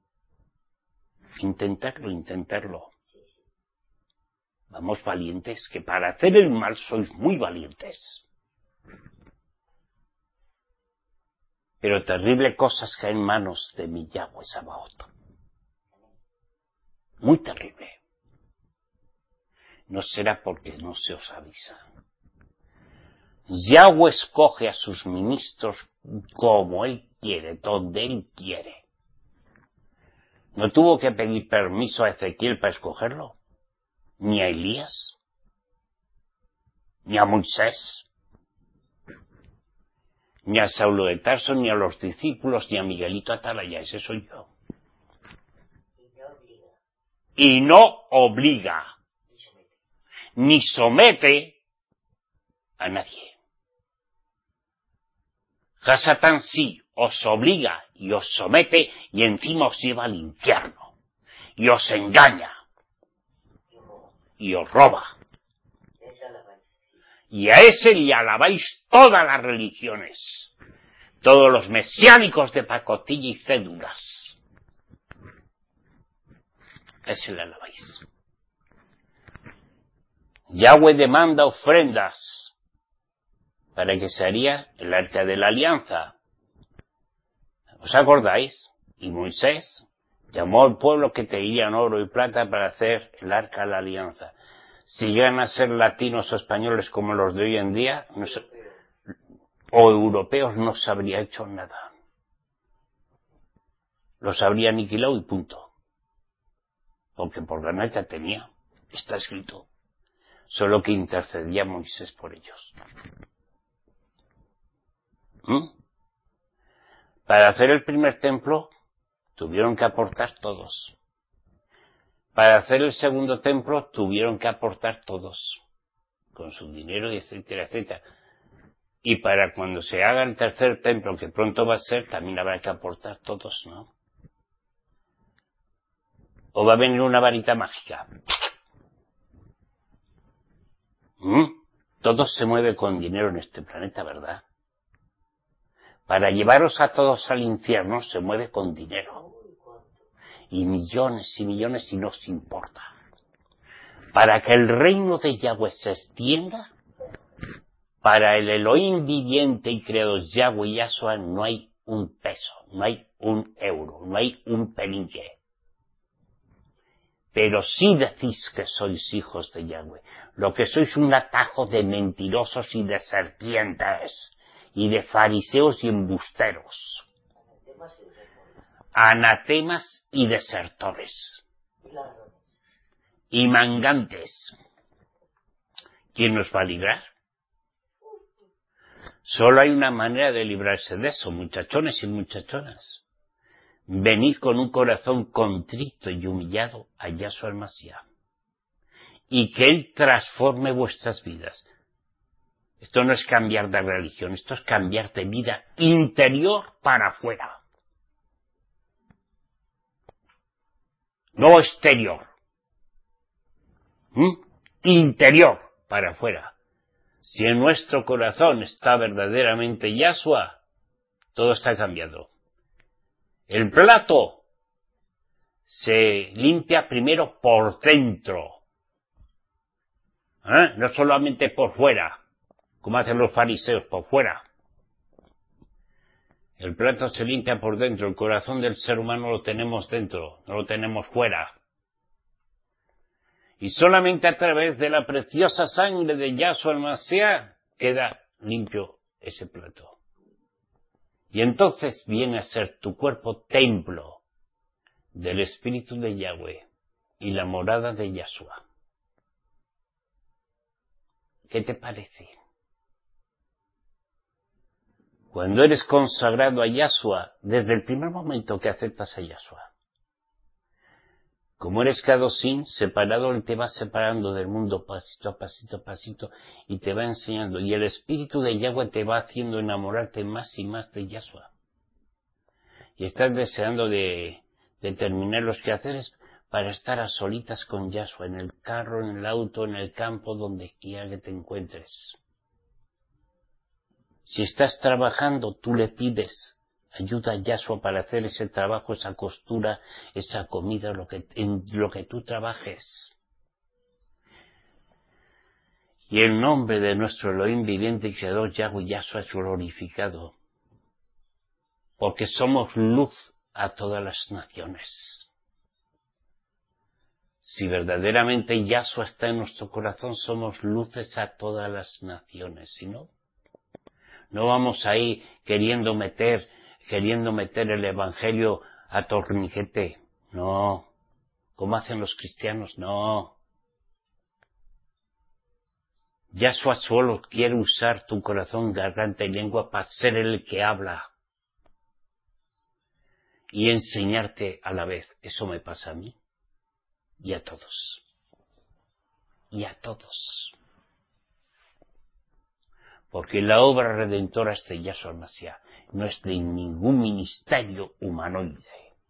Intentarlo. Vamos valientes, que para hacer el mal sois muy valientes. Pero terrible cosas caen en manos de mi Yahweh Sabaoth. Muy terrible. No será porque no se os avisa. Yahweh escoge a sus ministros como Él quiere, donde Él quiere. ¿No tuvo que pedir permiso a Ezequiel para escogerlo? Ni a Elías, ni a Moisés, ni a Saulo de Tarso, ni a los discípulos, ni a Miguelito Atalaya. Ese soy yo. Y no obliga, ni somete a nadie. Hasatán sí os obliga y os somete y encima os lleva al infierno y os engaña y os roba. Y a ese le alabáis todas las religiones, todos los mesiánicos de pacotilla y cédulas. A ese le alabáis. Yahweh demanda ofrendas para que se haría el arca de la alianza. ¿Os acordáis? Y Moisés llamó al pueblo que traían oro y plata para hacer el arca de la alianza. Si llegan a ser latinos o españoles como los de hoy en día, o europeos, no se habría hecho nada. Los habría aniquilado y punto. Porque por ganar ya tenía. Está escrito. Solo que intercedía Moisés por ellos. Para hacer el primer templo, tuvieron que aportar todos. Para hacer el segundo templo, tuvieron que aportar todos. Con su dinero, etcétera, etcétera. Y para cuando se haga el tercer templo, que pronto va a ser, también habrá que aportar todos, ¿no? O va a venir una varita mágica. Todo se mueve con dinero en este planeta, ¿verdad? Para llevaros a todos al infierno se mueve con dinero. Y millones y millones y no os importa. Para que el reino de Yahweh se extienda, para el Elohim viviente y creador Yahweh y Yahshua no hay un peso, no hay un euro, no hay un penique. Pero sí decís que sois hijos de Yahweh. Lo que sois un atajo de mentirosos y de serpientes, y de fariseos y embusteros. Anatemas y desertores. Y mangantes. ¿Quién nos va a librar? Solo hay una manera de librarse de eso, muchachones y muchachonas. Venid con un corazón contrito y humillado a Yahshua el Mashiach. Y que Él transforme vuestras vidas. Esto no es cambiar de religión, esto es cambiar de vida interior para afuera. No exterior. Interior para afuera. Si en nuestro corazón está verdaderamente Yahshua, todo está cambiado. El plato se limpia primero por dentro. No solamente por fuera, como hacen los fariseos, por fuera. El plato se limpia por dentro, el corazón del ser humano lo tenemos dentro, no lo tenemos fuera. Y solamente a través de la preciosa sangre de Yahshua el Mashiach queda limpio ese plato. Y entonces viene a ser tu cuerpo templo del Espíritu de Yahweh y la morada de Yahshua. ¿Qué te parece? Cuando eres consagrado a Yahshua, desde el primer momento que aceptas a Yahshua, como eres Kadoshim, separado, Él te va separando del mundo pasito a pasito a pasito y te va enseñando. Y el Espíritu de Yahweh te va haciendo enamorarte más y más de Yahshua. Y estás deseando de terminar los quehaceres para estar a solitas con Yahshua, en el carro, en el auto, en el campo, donde quiera que te encuentres. Si estás trabajando, tú le pides ayuda a Yahshua para hacer ese trabajo, esa costura, esa comida, en lo que tú trabajes. Y el nombre de nuestro Elohim viviente y creador Yahweh Yahshua es glorificado. porque somos luz a todas las naciones. Si verdaderamente Yahshua está en nuestro corazón, somos luces a todas las naciones. Si no, no vamos ahí queriendo meter el evangelio a torniquete. No. Como hacen los cristianos, no. Yahshua solo quiere usar tu corazón, garganta y lengua para ser el que habla. Y enseñarte a la vez. Eso me pasa a mí. Y a todos. Y a todos. Porque la obra redentora es de Yahshua Mashiach, no es de ningún ministerio humanoide.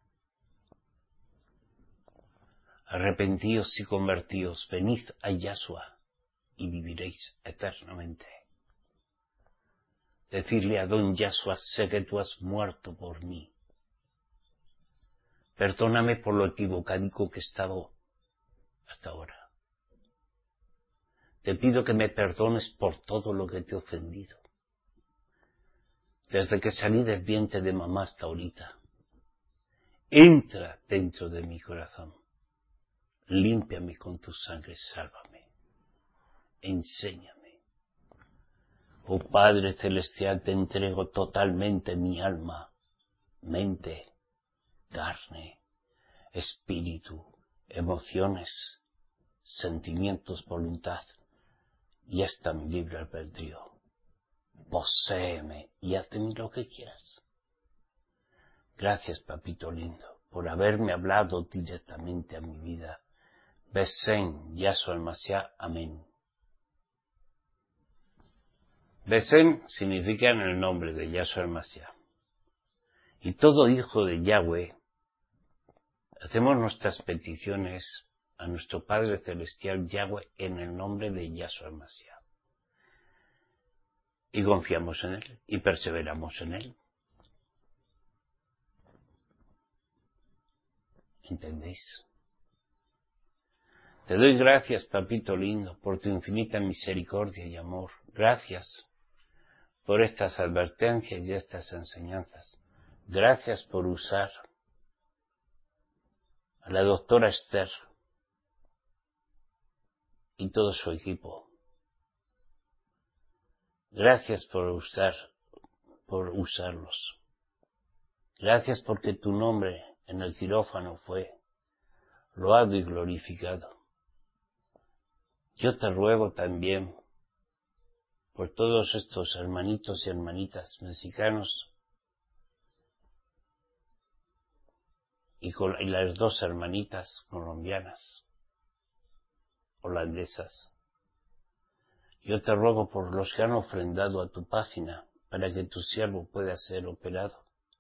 Arrepentíos y convertíos, venid a Yahshua y viviréis eternamente. Decirle a don Yahshua, sé que tú has muerto por mí. Perdóname por lo equivocadico que he estado hasta ahora. Te pido que me perdones por todo lo que te he ofendido. Desde que salí del vientre de mamá hasta ahorita. Entra dentro de mi corazón. Límpiame con tu sangre, sálvame. Enséñame. Oh Padre Celestial, te entrego totalmente mi alma, mente, carne, espíritu, emociones, sentimientos, voluntad y hasta mi libre albedrío. Poséeme y haz de mí lo que quieras. Gracias, papito lindo, por haberme hablado directamente a mi vida. Besen, Yahshua Mashiach, amén. Besen significa en el nombre de Yahshua Mashiach. Y todo hijo de Yahweh, hacemos nuestras peticiones a nuestro Padre Celestial Yahweh en el nombre de Yahshua Mashiach. Y confiamos en Él y perseveramos en Él. ¿Entendéis? Te doy gracias, papito lindo, por tu infinita misericordia y amor. Gracias por estas advertencias y estas enseñanzas. Gracias por usar a la doctora Esther y todo su equipo. Gracias por usarlos. Gracias porque tu nombre en el quirófano fue loado y glorificado. Yo te ruego también por todos estos hermanitos y hermanitas mexicanos y las dos hermanitas colombianas, holandesas. Yo te ruego por los que han ofrendado a tu página para que tu siervo pueda ser operado.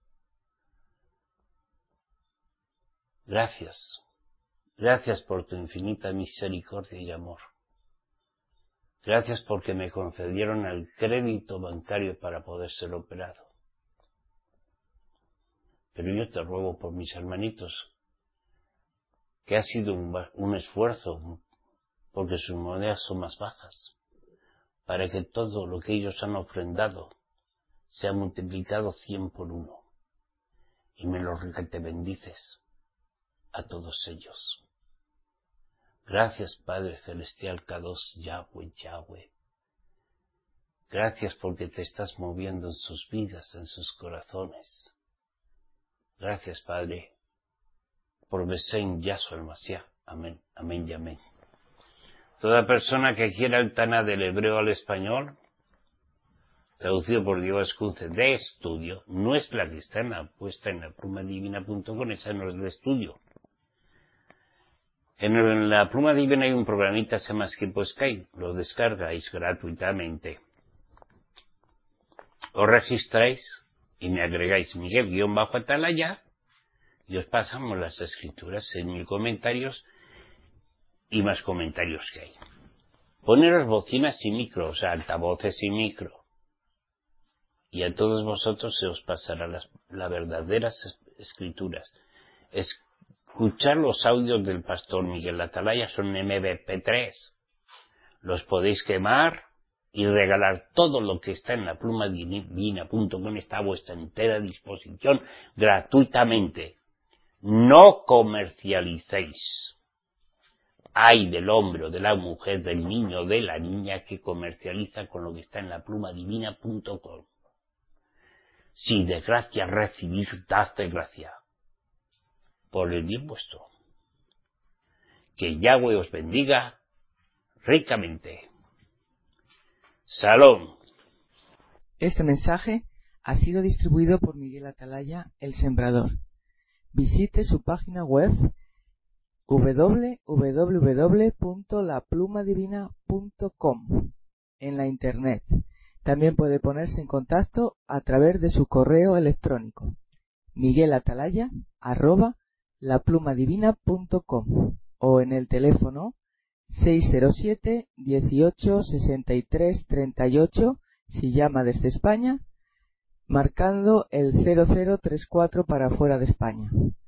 Gracias. Gracias por tu infinita misericordia y amor. Gracias porque me concedieron el crédito bancario para poder ser operado. Pero yo te ruego por mis hermanitos, que ha sido un esfuerzo, porque sus monedas son más bajas, para que todo lo que ellos han ofrendado sea multiplicado 100 por 1, y me lo te bendices a todos ellos. Gracias, Padre Celestial, Kadosh, Yahweh, Yahweh. Gracias porque te estás moviendo en sus vidas, en sus corazones. Gracias, Padre, por Besen Yahshua el Mashiach. Amén, amén y amén. Toda persona que quiera el Taná del hebreo al español, traducido por Diego Escunce, de estudio, no es la que está puesta en la plumadivina.com, esa no es de estudio. En la Pluma Divina hay un programita, se llama Skip Skype, lo descargáis gratuitamente. Os registráis y me agregáis Miguel-Atalaya y os pasamos las escrituras en 1000 comentarios y más comentarios que hay. Poneros bocinas y micro, o sea, altavoces y micro. Y a todos vosotros se os pasará las verdaderas escrituras. Escuchar los audios del pastor Miguel Atalaya son MBP3. Los podéis quemar y regalar todo lo que está en laplumadivina.com está a vuestra entera disposición gratuitamente. No comercialicéis. Ay del hombre o de la mujer, del niño o de la niña que comercializa con lo que está en laplumadivina.com. Si de gracia recibir, dad de gracia, por el bien vuestro. Que Yahweh os bendiga ricamente. Salón. Este mensaje ha sido distribuido por Miguel Atalaya, el Sembrador. Visite su página web www.laplumadivina.com en la internet. También puede ponerse en contacto a través de su correo electrónico miguelatalaya@laplumadivina.com o en el teléfono 607 18 63 38 si llama desde España, marcando el 0034 para fuera de España.